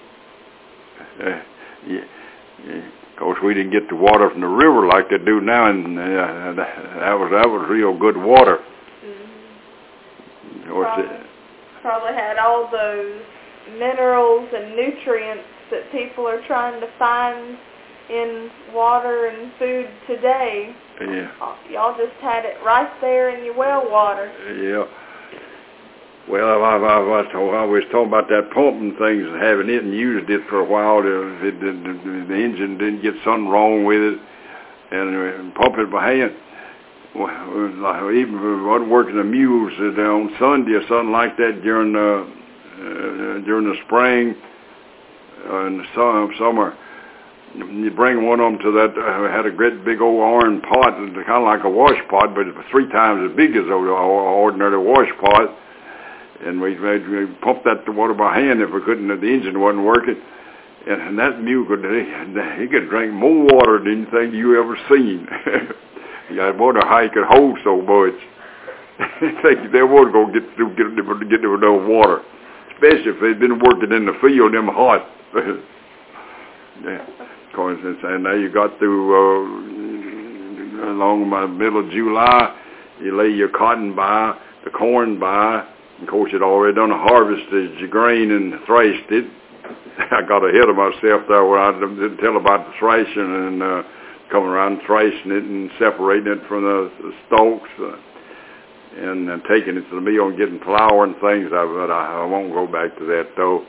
Speaker 1: Of course, we didn't get the water from the river like they do now, and that was real good water.
Speaker 3: Mm-hmm. probably had all those minerals and nutrients that people are trying to find in water and food today.
Speaker 2: Yeah.
Speaker 3: Y'all just had it right there in your well water.
Speaker 2: Yeah. Well, I was talking about that pumping things and having it and used it for a while. The engine didn't get something wrong with it, and pump it by hand. Well, even if it wasn't working the mules on Sunday or something like that during the spring and the summer. You bring one of them to that, had a great big old iron pot, kind of like a wash pot, but 3 times as big as an ordinary wash pot. And we pumped that water by hand if we couldn't, the engine wasn't working. And that mule he could drink more water than anything you ever seen. I wonder how he could hold so much. They weren't going to get no water, especially if they'd been working in the field, them hot. Yeah. And now you got through along the middle of July, you lay your cotton by, the corn by. Of course, you'd already done harvested your grain and threshed it. I got ahead of myself there where I didn't tell about the threshing and coming around and threshing it and separating it from the stalks and taking it to the mill and getting flour and things. But I won't go back to that, though.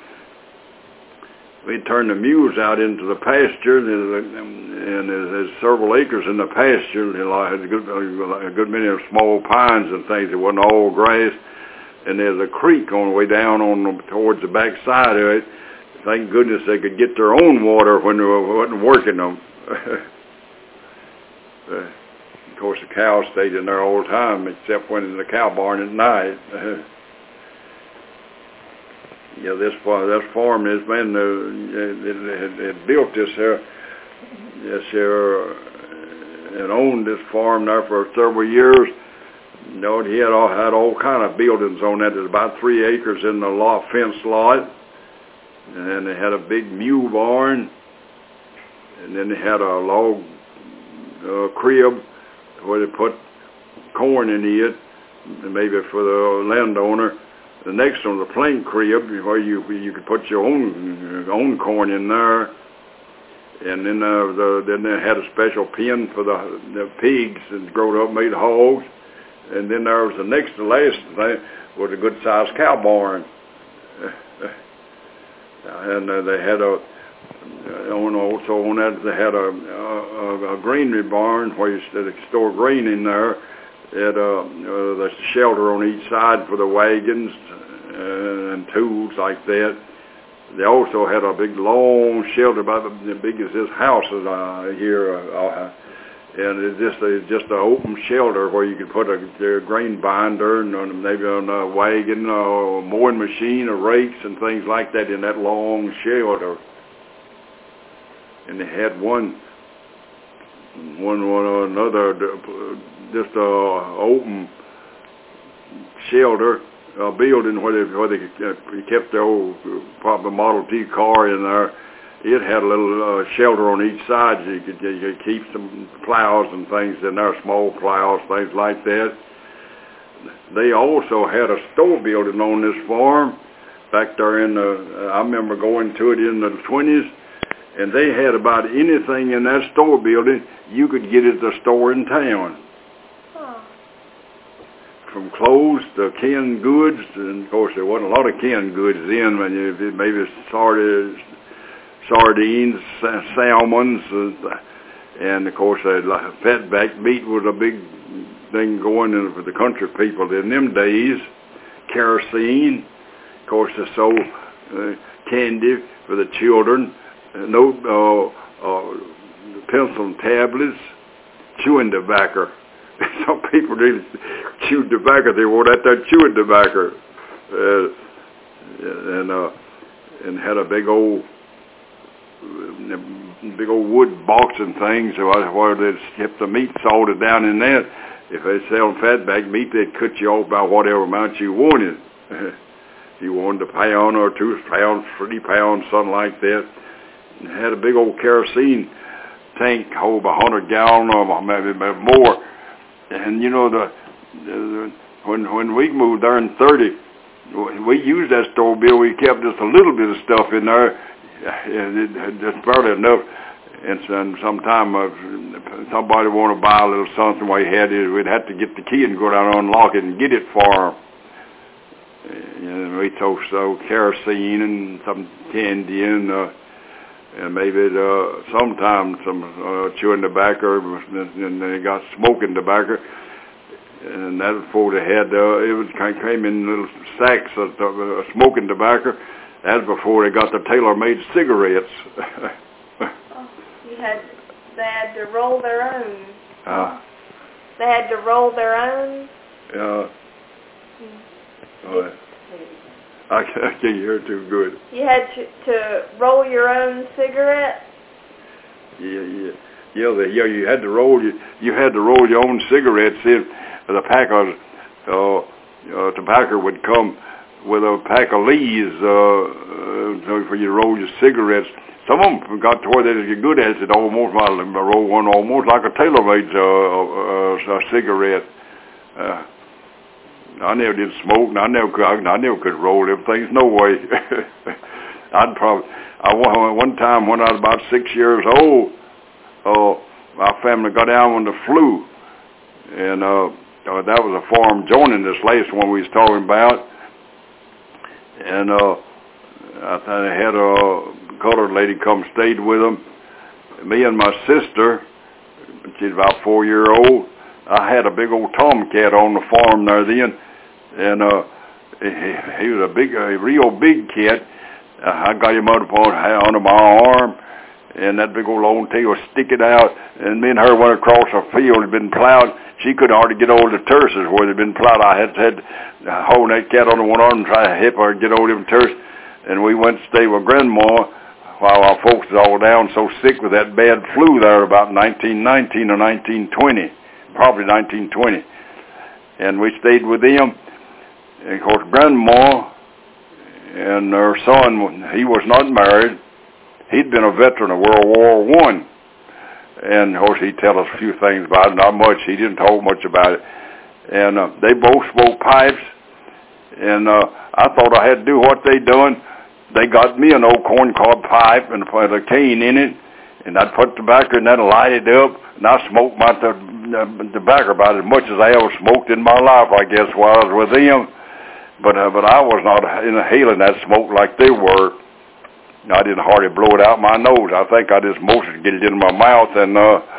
Speaker 2: We turned the mules out into the pasture, and there's several acres in the pasture. Had a good many of small pines and things. It wasn't all grass. And there's a creek on the way down towards the back side of it. Thank goodness they could get their own water when they wasn't working them. Of course, the cows stayed in there all the time, except when in the cow barn at night. Yeah, this farm has been it built this here, and owned this farm there for several years. You know, he had all kind of buildings on that. There's about 3 acres in the fenced lot, and then they had a big mule barn, and then they had a log crib where they put corn in it, maybe for the landowner. The next one was a plain crib where you could put your own corn in there, and then they had a special pen for the pigs and growed up made hogs, and then there was the next to last thing was a good sized cow barn, and they had also on that they had a granary barn where you could store grain in there. It the shelter on each side for the wagons and tools like that. They also had a big long shelter about as big as this house here, and it's just an open shelter where you could put a grain binder and maybe on a wagon or a mowing machine or rakes and things like that in that long shelter. And they had another just open shelter building where they kept the old probably Model T car in there. It had a little shelter on each side. So you could keep some plows and things in there, small plows, things like that. They also had a store building on this farm back there I remember going to it in the 20s. And they had about anything in that store building you could get at the store in town.
Speaker 3: Huh.
Speaker 2: From clothes to canned goods, and of course there wasn't a lot of canned goods then. Maybe sardines, salmons, and of course fatback meat was a big thing going in for the country people in them days. Kerosene, of course they sold candy for the children. Pencil tablets, chewing tobacco. Some people didn't chew tobacco; they wore that chewing tobacco, and had a big old wood box and things where they'd kept the meat salted down in that. If they sell fatback meat, they'd cut you off by whatever amount you wanted. If you wanted a pound or 2 pounds, 3 pounds, something like that. And had a big old kerosene tank, hold about 100 gallon or maybe more. And you know when we moved there in 30,
Speaker 1: we used that store bill. We kept just a little bit of stuff in there, just barely enough. And sometime somebody want to buy a little something, we had it. We'd have to get the key and go down and unlock it and get it for them. And we told kerosene and some candy and maybe sometimes some chewing tobacco, and they got smoking tobacco. And that was before they had, came in little sacks of smoking tobacco. That was before they got the tailor-made cigarettes.
Speaker 3: They had to roll their own. They had to roll their own?
Speaker 1: I can't hear too good.
Speaker 3: You had to roll your own cigarette?
Speaker 1: Yeah. You had to roll your own cigarettes in. The pack of tobacco would come with a pack of leaves for you to roll your cigarettes. Some of them got to where they were good at it, almost roll one almost like a tailor-made cigarette. I never did smoke, and I never could roll them things. No way. One time when I was about 6 years old, my family got down with the flu, and that was a farm joining this last one we was talking about, and I had a colored lady come stayed with them. Me and my sister, she's about 4 years old. I had a big old tomcat on the farm there then, and he was a real big cat. I got him under my arm, and that big old long tail was sticking out, and me and her went across a field that had been plowed. She couldn't hardly get over the terraces where they'd been plowed. I had to hold that cat under one arm and try to help her get over them terraces, and we went to stay with Grandma while our folks was all down so sick with that bad flu there about 1919 or 1920, probably 1920. And we stayed with them. And of course, Grandma and her son, he was not married. He'd been a veteran of World War I. And of course, he'd tell us a few things about it, not much. He didn't talk much about it. And they both smoked pipes. And I thought I had to do what they done. They got me an old corncob pipe and put a cane in it, and I'd put tobacco in that and light it up, and I smoked my tobacco about as much as I ever smoked in my life, I guess, while I was with them. But I was not inhaling that smoke like they were. I didn't hardly blow it out my nose. I think I just mostly get it in my mouth and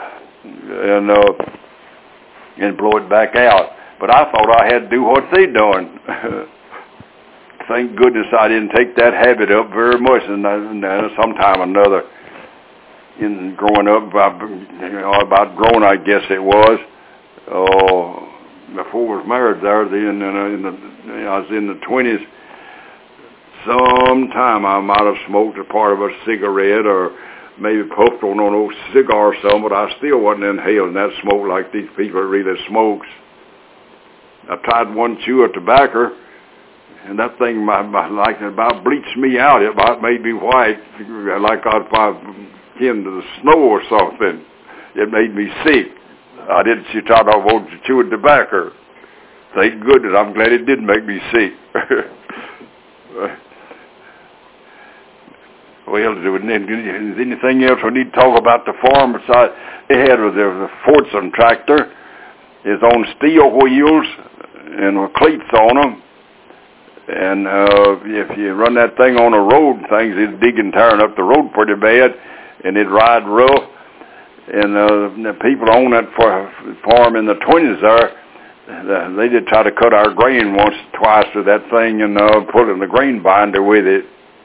Speaker 1: blow it back out. But I thought I had to do what they done. Thank goodness I didn't take that habit up very much, and sometime or another, in growing up, about grown, I guess it was. Before I was married there, then I was in the 20s. Sometime I might have smoked a part of a cigarette or maybe puffed on an old cigar or something, but I still wasn't inhaling that smoke like these people really smokes. I tried one chew of tobacco, and that thing about bleached me out. It about made me white, like I'd kin to the snow or something. It made me sick. I didn't try to avoid chewing tobacco. Thank goodness, I'm glad it didn't make me sick. Well, is there anything else we need to talk about the farm besides they had the Fordson tractor? It's on steel wheels and with cleats on them. And if you run that thing on the road, things is digging, tearing up the road pretty bad, and it'd ride rough. And the people on that farm in the 20s there, they did try to cut our grain once or twice with that thing and put in the grain binder with it.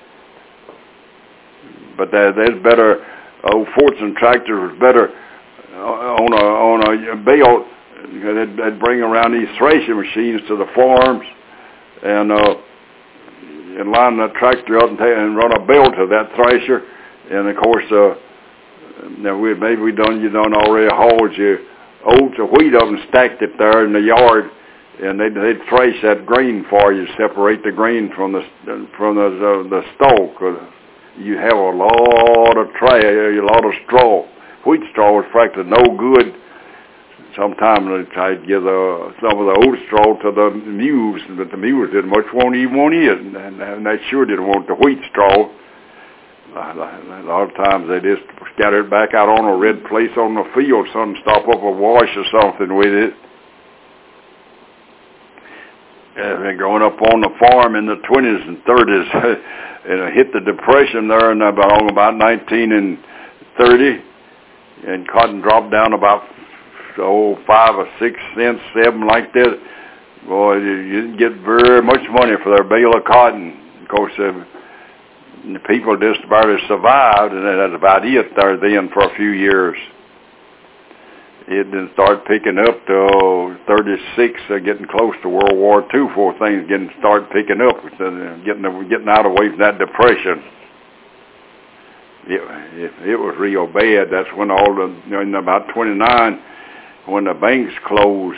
Speaker 1: But there's better, old Fordson tractor was better on a belt. They'd bring around these threshing machines to the farms and line the tractor up and run a belt to that thresher. And of course, now you done already hauled your oats or wheat up and stacked it there in the yard, and they'd thresh that grain for you, separate the grain from the stalk. You have a lot of straw. Wheat straw was practically no good.
Speaker 2: sometimes they tried to give some of the old straw to the mules, but the mules didn't much want it, and they sure didn't want the wheat straw. A lot of times they just scattered it back out on a red place on the field, something stop up a wash or something with it. And growing up on the farm in the 20s and 30s, and I hit the Depression there in about 1930, and cotton dropped down about 5 or 6 cents, 7 like that. Boy, you didn't get very much money for their bale of cotton. Of course, the people just barely survived, and that's about it there then for a few years. It didn't start picking up till 36, getting close to World War II before things start picking up, getting out away from that Depression. It was real bad. That's when in about 29, when the banks closed.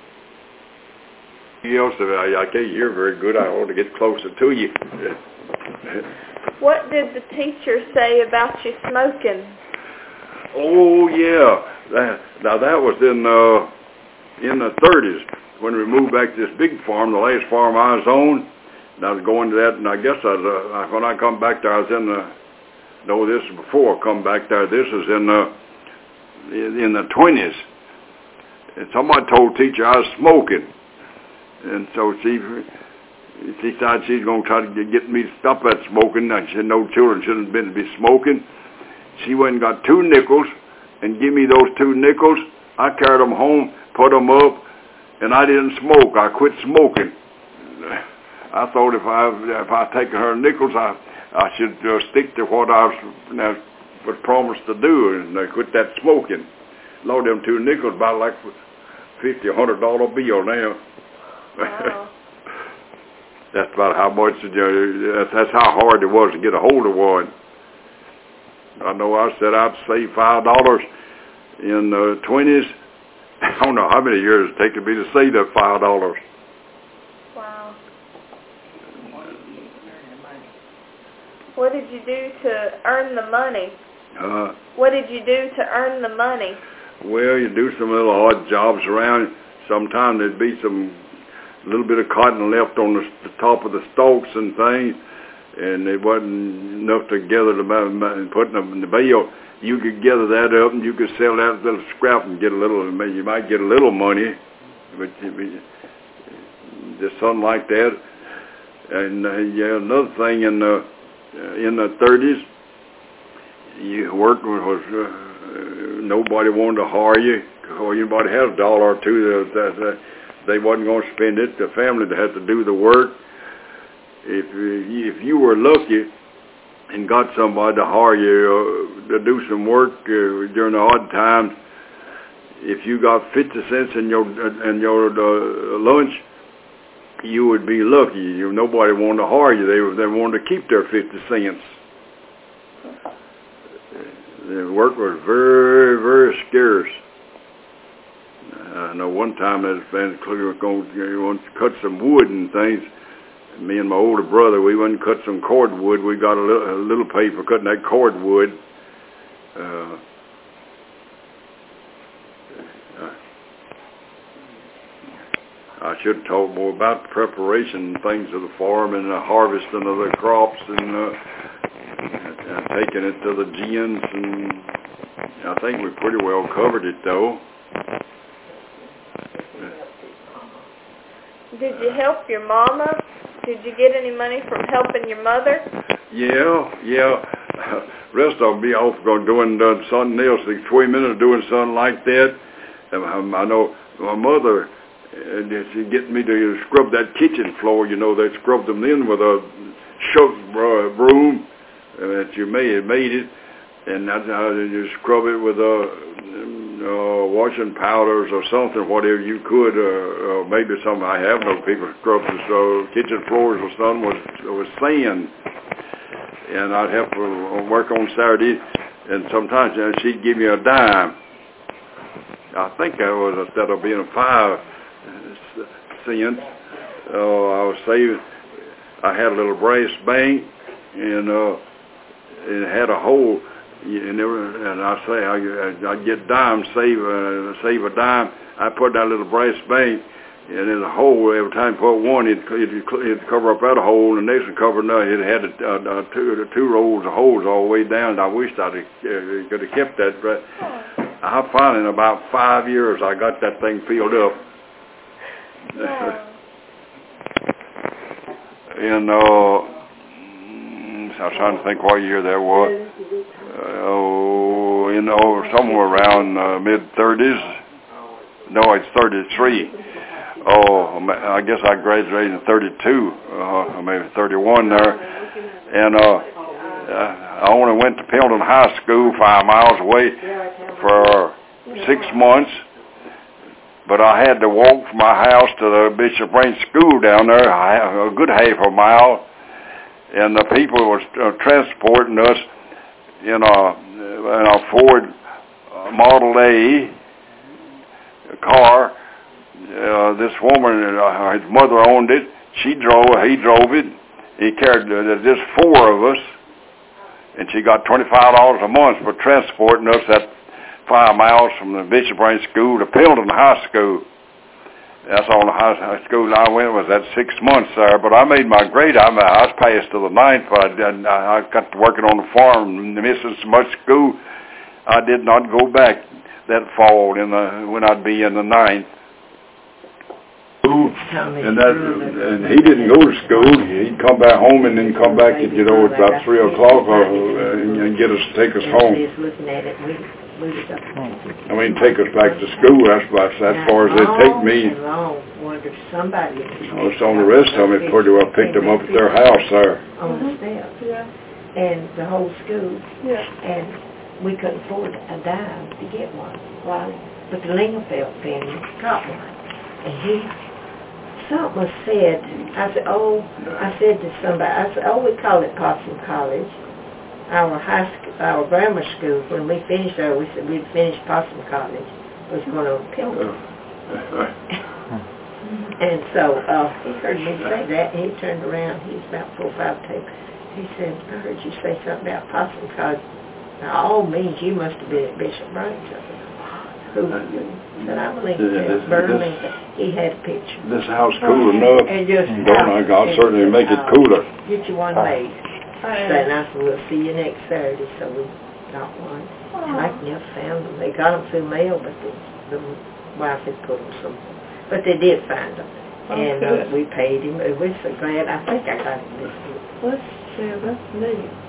Speaker 2: I can't hear very good. I ought to get closer to you.
Speaker 3: What did the teacher say about you smoking?
Speaker 2: Oh yeah, that was in the 30s when we moved back to this big farm, the last farm I was on. And I was going to that, and I guess when I come back there, I was in the. No, this is before I come back there. This is in the 20s. And somebody told the teacher I was smoking, and so she decided she's going to try to get me to stop that smoking. And she said no children shouldn't be smoking. She went and got 2 nickels and give me those 2 nickels. I carried them home, put them up, and I didn't smoke. I quit smoking. I thought if I taken her nickels, I should stick to what I was promised to do, and I quit that smoking. Lord, them 2 nickels about like $50, $100 bill now.
Speaker 3: Wow.
Speaker 2: That's about how much. That's how hard it was to get a hold of one. I know I said I'd save $5 in the 20s. I don't know how many years it taken me to save that $5.
Speaker 3: Wow. What did you do to earn the money? What did you do to earn the money?
Speaker 2: Well, you do some little odd jobs around. Sometimes there'd be some little bit of cotton left on the top of the stalks and things, and it wasn't enough to gather them and put them in the bale. You could gather that up, and you could sell that little scrap and get a little. You might get a little money, but just something like that. And another thing in the 30s, you worked was nobody wanted to hire you. Or anybody had $1 or $2 that they wasn't going to spend it. The family that had to do the work. If you were lucky and got somebody to hire you to do some work during the odd times, if you got 50 cents in your lunch, you would be lucky. Nobody wanted to hire you. They wanted to keep their 50 cents. The work was very, very scarce. I know one time that family was going to cut some wood and things. Me and my older brother, we went and cut some cordwood. We got a little pay for cutting that cordwood. I should have talked more about the preparation and things of the farm and the harvesting of the crops and taking it to the gins. And I think we pretty well covered it, though.
Speaker 3: Did you help your mama? Did you get any money from helping your mother?
Speaker 2: Yeah. Rest of them be off doing something else. 20 minutes doing something like that. I know my mother, she get me to scrub that kitchen floor. They scrubbed them in with a broom that you made it, and that's how you scrub it with washing powders or something, whatever you could, or maybe something. I have no people scrub the kitchen floors or something with sand, and I'd have to work on Saturday, and sometimes she'd give me a dime. I think that was instead of being 5 cents. I was saving. I had a little brass bank, and it had a hole
Speaker 1: And I say I'd get dimes, save a dime. I put that little brass bank, and there's a hole every time you put one, it'd cover up that hole, and the next one covered another. It had two rows of holes all the way down, and I wished I could have kept that. But I finally, in about 5 years, I got that thing filled up.
Speaker 3: Wow.
Speaker 1: And I was trying to think what year that was. Somewhere around mid-30s. No, it's 33. I guess I graduated in 32, maybe 31 there. And I only went to Pendleton High School 5 miles away for 6 months. But I had to walk from my house to the Bishop Range School down there, a good half a mile. And the people were transporting us in a Ford Model A car. This woman, his mother owned it. He drove it. He carried just 4 of us, and she got $25 a month for transporting us that 5 miles from the Bishop Range School to Pendleton High School. That's all the high school I went was that 6 months there. But I made my grade. I was passed to the 9th, but I got to working on the farm and missing so much school. I did not go back that fall when I'd be in the 9th. And he didn't go to school. He'd come back home and then come back at about 3 o'clock and take us home. I mean, take us back to school. That's as far as they'd take me. So the rest of them, it pretty well picked them up at their house there.
Speaker 4: On the steps. And the whole school. And we couldn't afford a dime to get one. But the Lingerfeld family got one. And something was said. I said to somebody, we call it Possum College. Our grammar school, when we finished there, we said we'd finished Possum College. We was going to Pilgrim. And so he heard me say that, and he turned around. He's about 4 or 5 tables. He said, I heard you say something about Possum College. Now, all means you must have been at Bishop Range. I said, who are you? He said, I'm a Lincoln. Burlington. He had a picture.
Speaker 1: This house cool enough.
Speaker 4: And just
Speaker 1: I'll certainly make it cooler.
Speaker 4: Get you one made. And I said, we'll see you next Saturday. So we got one. And I never found them. They got them through mail, but the wife had put them somewhere. But they did find them. And we paid him. We're so glad. I think I got it this week.
Speaker 3: That's neat.